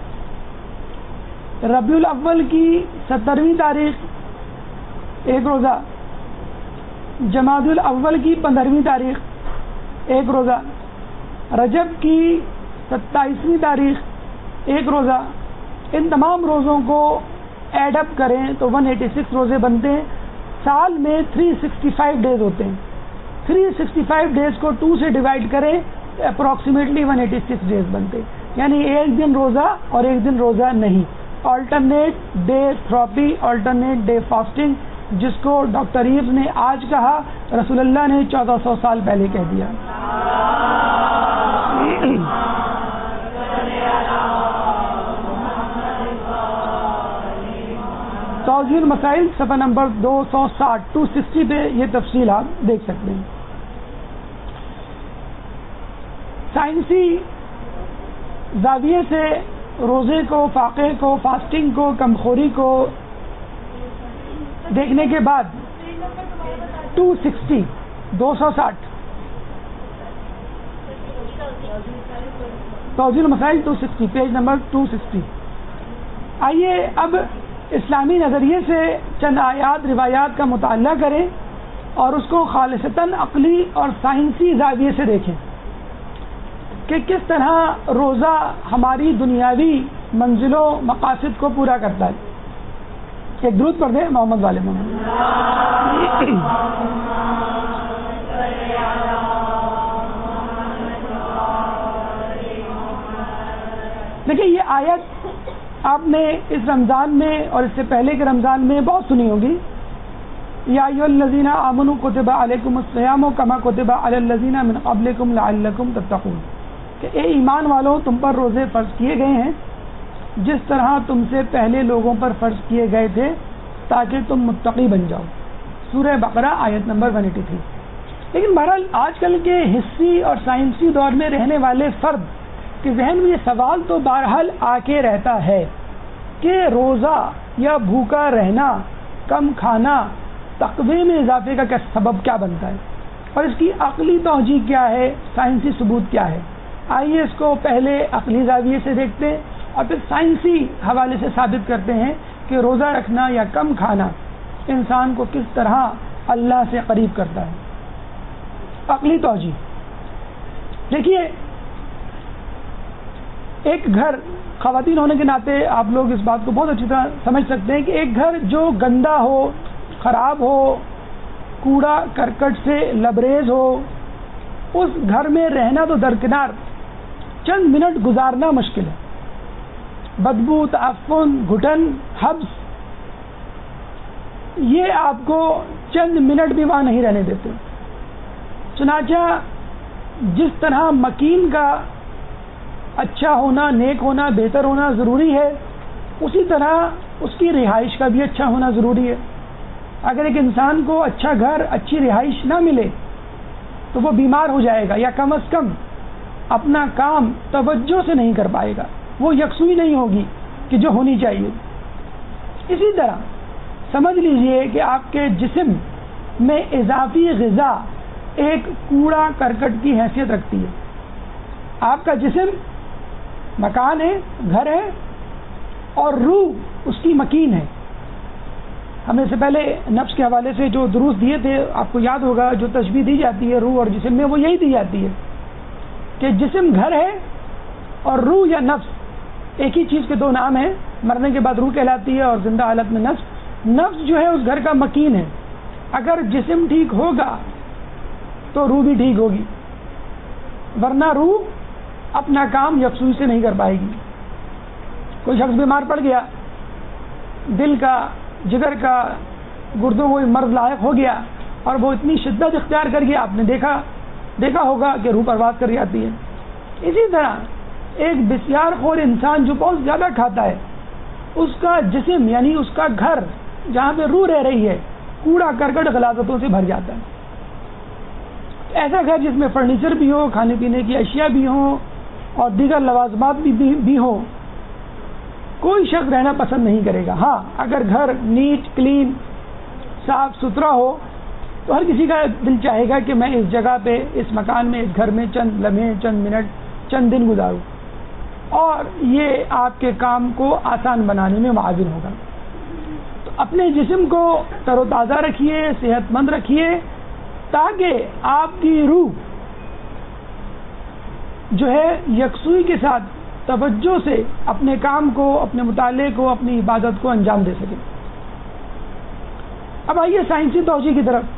ربیع الاول کی سترویں تاریخ ایک روزہ. جمادی الاول کی پندرہویں تاریخ ایک روزہ. رجب کی ستائیسویں تاریخ ایک روزہ. ان تمام روزوں کو ایڈ اپ کریں تو ایک سو چھیاسی روزے بنتے ہیں. سال میں تین سو پچاس ڈیز ہوتے ہیں. تین سو پچاس ڈیز کو ٹو سے ڈیوائڈ کریں تو اپروکسیمیٹلی ایک سو چھیاسی ڈیز بنتے ہیں. یعنی ایک دن روزہ اور ایک دن روزہ نہیں. Alternate day therapy, alternate day fasting, جس کو ڈاکٹر ایوز نے آج کہا، رسول اللہ نے چودہ سو سال پہلے کہہ دیا. توضیح المسائل صفحہ نمبر دو سو ساٹھ، ٹو سکسٹی پہ یہ تفصیل آپ دیکھ سکتے ہیں. سائنسی زاویے سے روزے کو، فاقے کو، فاسٹنگ کو، کمخوری کو دیکھنے کے بعد ٹو سکسٹی دو سو ساٹھ توضیح المسائل دو سو ساٹھ، پیج نمبر دو سو ساٹھ۔ آئیے اب اسلامی نظریے سے چند آیات روایات کا مطالعہ کریں اور اس کو خالصتاً عقلی اور سائنسی زاویے سے دیکھیں کہ کس طرح روزہ ہماری دنیاوی منزلوں مقاصد کو پورا کرتا ہے۔ ایک درود پڑھ دیں محمد والے محمد۔ دیکھیے یہ آیت آپ نے اس رمضان میں اور اس سے پہلے کے رمضان میں بہت سنی ہوگی۔ یا ایھا الذین آمنوا کتب علیکم الصیام کما کتب علی الذین من قبلکم لعلکم تتقون، کہ اے ایمان والو تم پر روزے فرض کیے گئے ہیں جس طرح تم سے پہلے لوگوں پر فرض کیے گئے تھے تاکہ تم متقی بن جاؤ، سورہ بقرہ آیت نمبر ایک سو ترانوے۔ لیکن بہرحال آج کل کے حسی اور سائنسی دور میں رہنے والے فرد کے ذہن میں یہ سوال تو بہرحال آ کے رہتا ہے کہ روزہ یا بھوکا رہنا، کم کھانا تقوی میں اضافے کا کیا سبب کیا بنتا ہے اور اس کی عقلی توجیہ کیا ہے، سائنسی ثبوت کیا ہے۔ آئیے اس کو پہلے عقلی زاویے سے دیکھتے ہیں اور پھر سائنسی حوالے سے ثابت کرتے ہیں کہ روزہ رکھنا یا کم کھانا انسان کو کس طرح اللہ سے قریب کرتا ہے۔ عقلی توجیہ دیکھیے، ایک گھر، خواتین ہونے کے ناطے آپ لوگ اس بات کو بہت اچھی طرح سمجھ سکتے ہیں کہ ایک گھر جو گندا ہو، خراب ہو، کوڑا کرکٹ سے لبریز ہو، اس گھر میں رہنا تو درکنار، چند منٹ گزارنا مشکل ہے۔ بدبو، تعفن، گھٹن، حبس، یہ آپ کو چند منٹ بھی وہاں نہیں رہنے دیتے۔ چنانچہ جس طرح مکین کا اچھا ہونا، نیک ہونا، بہتر ہونا ضروری ہے، اسی طرح اس کی رہائش کا بھی اچھا ہونا ضروری ہے۔ اگر ایک انسان کو اچھا گھر، اچھی رہائش نہ ملے تو وہ بیمار ہو جائے گا، یا کم از کم اپنا کام توجہ سے نہیں کر پائے گا، وہ یکسوئی نہیں ہوگی کہ جو ہونی چاہیے۔ اسی طرح سمجھ لیجئے کہ آپ کے جسم میں اضافی غذا ایک کوڑا کرکٹ کی حیثیت رکھتی ہے۔ آپ کا جسم مکان ہے، گھر ہے، اور روح اس کی مکین ہے۔ ہم نے اس سے پہلے نفس کے حوالے سے جو دروس دیے تھے، آپ کو یاد ہوگا، جو تشبیہ دی جاتی ہے روح اور جسم میں وہ یہی دی جاتی ہے کہ جسم گھر ہے اور روح یا نفس ایک ہی چیز کے دو نام ہیں۔ مرنے کے بعد روح کہلاتی ہے اور زندہ حالت میں نفس۔ نفس جو ہے اس گھر کا مکین ہے۔ اگر جسم ٹھیک ہوگا تو روح بھی ٹھیک ہوگی، ورنہ روح اپنا کام یکسوئی سے نہیں کر پائے گی۔ کوئی شخص بیمار پڑ گیا، دل کا، جگر کا، گردوں کو مرض لاحق ہو گیا اور وہ اتنی شدت اختیار کر گیا، آپ نے دیکھا دیکھا ہوگا کہ روح پرواز کر جاتی ہے۔ اسی طرح ایک بسیار خور انسان جو بہت زیادہ کھاتا ہے، اس کا جسم یعنی اس کا گھر جہاں پہ روح رہ رہی ہے، کوڑا کرکٹ غلاظتوں سے بھر جاتا ہے۔ ایسا گھر جس میں فرنیچر بھی ہو، کھانے پینے کی اشیاء بھی ہوں اور دیگر لوازمات بھی بھی ہوں، کوئی شخص رہنا پسند نہیں کرے گا۔ ہاں اگر گھر نیٹ، کلین، صاف ستھرا ہو تو ہر کسی کا دل چاہے گا کہ میں اس جگہ پہ، اس مکان میں، اس گھر میں چند لمحے، چند منٹ، چند دن گزاروں، اور یہ آپ کے کام کو آسان بنانے میں معاون ہوگا۔ تو اپنے جسم کو تر و تازہ رکھیے، صحت مند رکھیے، تاکہ آپ کی روح جو ہے یکسوئی کے ساتھ توجہ سے اپنے کام کو، اپنے مطالعے کو، اپنی عبادت کو انجام دے سکے۔ اب آئیے سائنسی توجہ کی طرف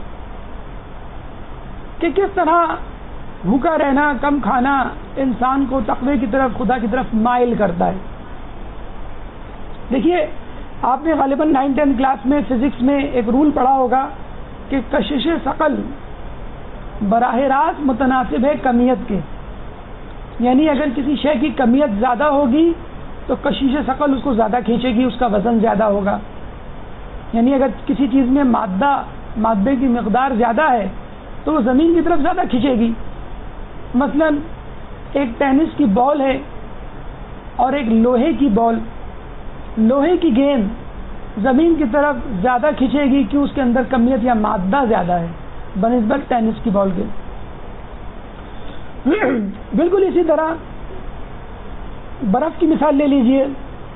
کہ کس طرح بھوکا رہنا، کم کھانا انسان کو تقوی کی طرف، خدا کی طرف مائل کرتا ہے۔ دیکھیے، آپ نے غالباً نائن ٹین کلاس میں فزکس میں ایک رول پڑھا ہوگا کہ کشش ثقل براہ راست متناسب ہے کمیت کے، یعنی اگر کسی شے کی کمیت زیادہ ہوگی تو کشش ثقل اس کو زیادہ کھینچے گی، اس کا وزن زیادہ ہوگا۔ یعنی اگر کسی چیز میں مادہ مادے کی مقدار زیادہ ہے تو وہ زمین کی طرف زیادہ کھینچے گی۔ مثلا ایک ٹینس کی بال ہے اور ایک لوہے کی بال، لوہے کی گیند زمین کی طرف زیادہ کھینچے گی کیوں؟ اس کے اندر کمیت یا مادہ زیادہ ہے بنسبت ٹینس کی بال کے۔ بالکل اسی طرح برف کی مثال لے لیجئے.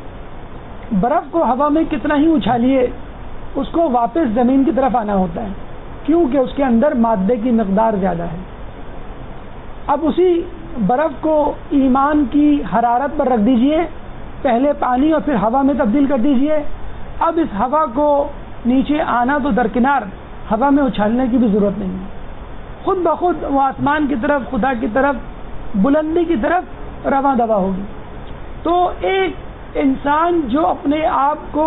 برف کو ہوا میں کتنا ہی اچھالیے اس کو واپس زمین کی طرف آنا ہوتا ہے, کیونکہ اس کے اندر مادے کی مقدار زیادہ ہے. اب اسی برف کو ایمان کی حرارت پر رکھ دیجئے, پہلے پانی اور پھر ہوا میں تبدیل کر دیجئے. اب اس ہوا کو نیچے آنا تو درکنار, ہوا میں اچھالنے کی بھی ضرورت نہیں ہے, خود بخود وہ آسمان کی طرف, خدا کی طرف, بلندی کی طرف رواں دوا ہوگی. تو ایک انسان جو اپنے آپ کو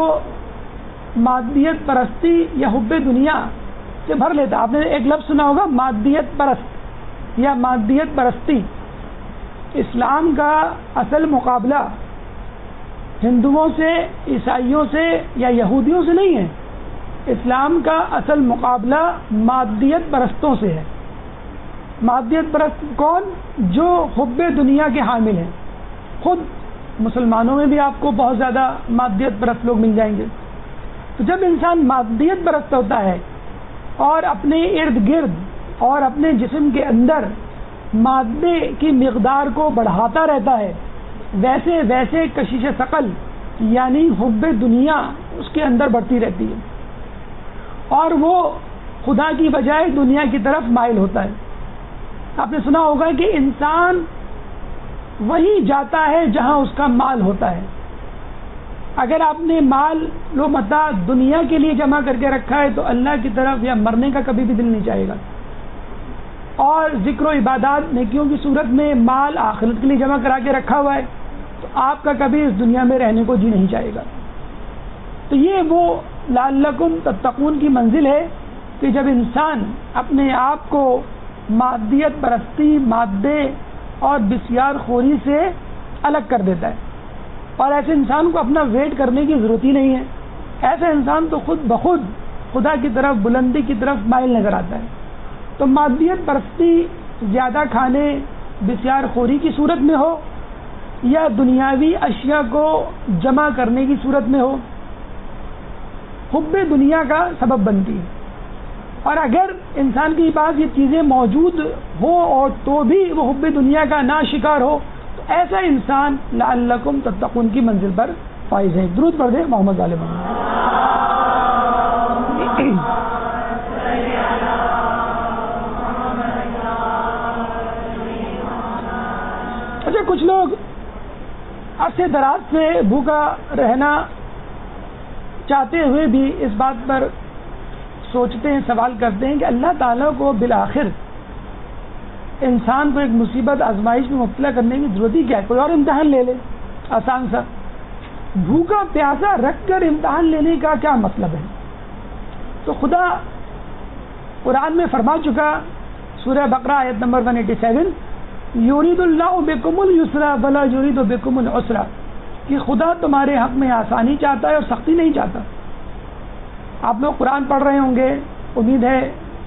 مادیت پرستی یا حب دنیا سے بھر لیتا, آپ نے ایک لفظ سنا ہوگا مادیت پرست یا مادیت پرستی. اسلام کا اصل مقابلہ ہندوؤں سے, عیسائیوں سے یا یہودیوں سے نہیں ہے. اسلام کا اصل مقابلہ مادیت پرستوں سے ہے. مادیت پرست کون؟ جو حب دنیا کے حامل ہیں. خود مسلمانوں میں بھی آپ کو بہت زیادہ مادیت پرست لوگ مل جائیں گے. تو جب انسان مادیت پرست ہوتا ہے اور اپنے ارد گرد اور اپنے جسم کے اندر مادے کی مقدار کو بڑھاتا رہتا ہے, ویسے ویسے کشش ثقل یعنی حب دنیا اس کے اندر بڑھتی رہتی ہے اور وہ خدا کی بجائے دنیا کی طرف مائل ہوتا ہے. آپ نے سنا ہوگا کہ انسان وہیں جاتا ہے جہاں اس کا مال ہوتا ہے. اگر آپ نے مال لو متاع دنیا کے لیے جمع کر کے رکھا ہے تو اللہ کی طرف یا مرنے کا کبھی بھی دل نہیں چاہے گا, اور ذکر و عبادات نیکیوں کی صورت میں مال آخرت کے لیے جمع کرا کے رکھا ہوا ہے تو آپ کا کبھی اس دنیا میں رہنے کو جی نہیں چاہے گا. تو یہ وہ لعلکم تتقون کی منزل ہے کہ جب انسان اپنے آپ کو مادیت پرستی, مادے اور بسیار خوری سے الگ کر دیتا ہے, اور ایسے انسان کو اپنا ویٹ کرنے کی ضرورت ہی نہیں ہے. ایسا انسان تو خود بخود خدا کی طرف, بلندی کی طرف مائل نظر آتا ہے. تو مادیت پرستی زیادہ کھانے, بسیار خوری کی صورت میں ہو یا دنیاوی اشیاء کو جمع کرنے کی صورت میں ہو, حب دنیا کا سبب بنتی ہے. اور اگر انسان کے پاس یہ چیزیں موجود ہو اور تو بھی وہ حب دنیا کا نا شکار ہو تو ایسا انسان لعلکم تتقون کی منزل پر فائز ہے. درود پڑھ دیں محمد علیہ وسلم. اچھا, کچھ لوگ عرصے دراز سے بھوکا رہنا چاہتے ہوئے بھی اس بات پر سوچتے ہیں, سوال کرتے ہیں کہ اللہ تعالیٰ کو بالآخر انسان کو ایک مصیبت آزمائش میں مبتلا کرنے کی ضرورت ہی کیا ہے, کوئی اور امتحان لے لے آسان سا. بھوکا پیاسا رکھ کر امتحان لینے کا کیا مطلب ہے؟ تو خدا قرآن میں فرما چکا, سورہ بقرہ آیت نمبر ایک سو ساٹھ, یرید اللہ بکم اليسر ولا یرید بکم العسر, کہ خدا تمہارے حق میں آسانی چاہتا ہے اور سختی نہیں چاہتا. آپ لوگ قرآن پڑھ رہے ہوں گے, امید ہے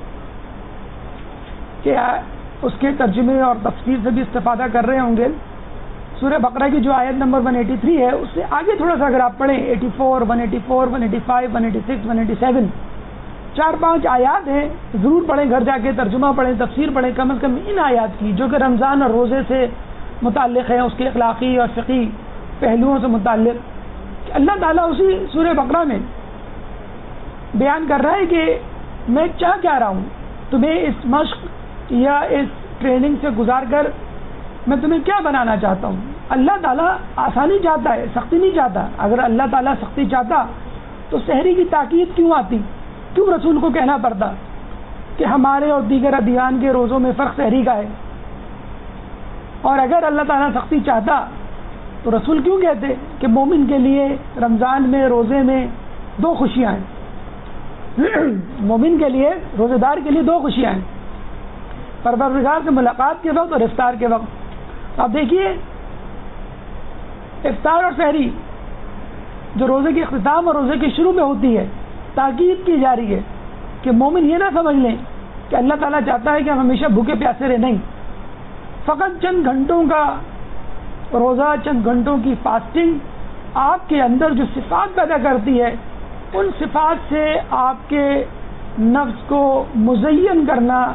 کہ اس کے ترجمے اور تفسیر سے بھی استفادہ کر رہے ہوں گے. سورہ بقرہ کی جو آیت نمبر ایک سو ترانوے ہے اس سے آگے تھوڑا سا اگر آپ پڑھیں, چورانوے, ایک سو چورانوے, ایک سو پانچ, ایک سو سات, چار پانچ آیات ہیں, ضرور پڑھیں گھر جا کے, ترجمہ پڑھیں, تفسیر پڑھیں, کم از کم ان آیات کی جو کہ رمضان اور روزے سے متعلق ہیں, اس کے اخلاقی اور فقہی پہلوؤں سے متعلق. کہ اللہ تعالیٰ اسی سورہ بقرہ میں بیان کر رہا ہے کہ میں چاہ کیا رہا ہوں, تمہیں اس مشق یا اس ٹریننگ سے گزار کر میں تمہیں کیا بنانا چاہتا ہوں. اللہ تعالیٰ آسانی چاہتا ہے, سختی نہیں چاہتا. اگر اللہ تعالیٰ سختی چاہتا تو سحری کی تاکید کیوں آتی, کیوں رسول کو کہنا پڑتا کہ ہمارے اور دیگر ادیان کے روزوں میں فرق سحری کا ہے. اور اگر اللہ تعالیٰ سختی چاہتا تو رسول کیوں کہتے کہ مومن کے لیے رمضان میں, روزے میں دو خوشیاں ہیں. مومن کے لیے, روزے دار کے لیے دو خوشیاں ہیں, پروردگار سے ملاقات کے وقت اور افطار کے وقت. آپ دیکھیے افطار اور سحری جو روزے کے اختتام اور روزے کے شروع میں ہوتی ہے, تاکید کی جا رہی ہے کہ مومن یہ نہ سمجھ لیں کہ اللہ تعالیٰ چاہتا ہے کہ ہم ہمیشہ بھوکے پیاسے رہیں. نہیں, فقط چند گھنٹوں کا روزہ, چند گھنٹوں کی فاسٹنگ آپ کے اندر جو صفات پیدا کرتی ہے, ان صفات سے آپ کے نفس کو مزین کرنا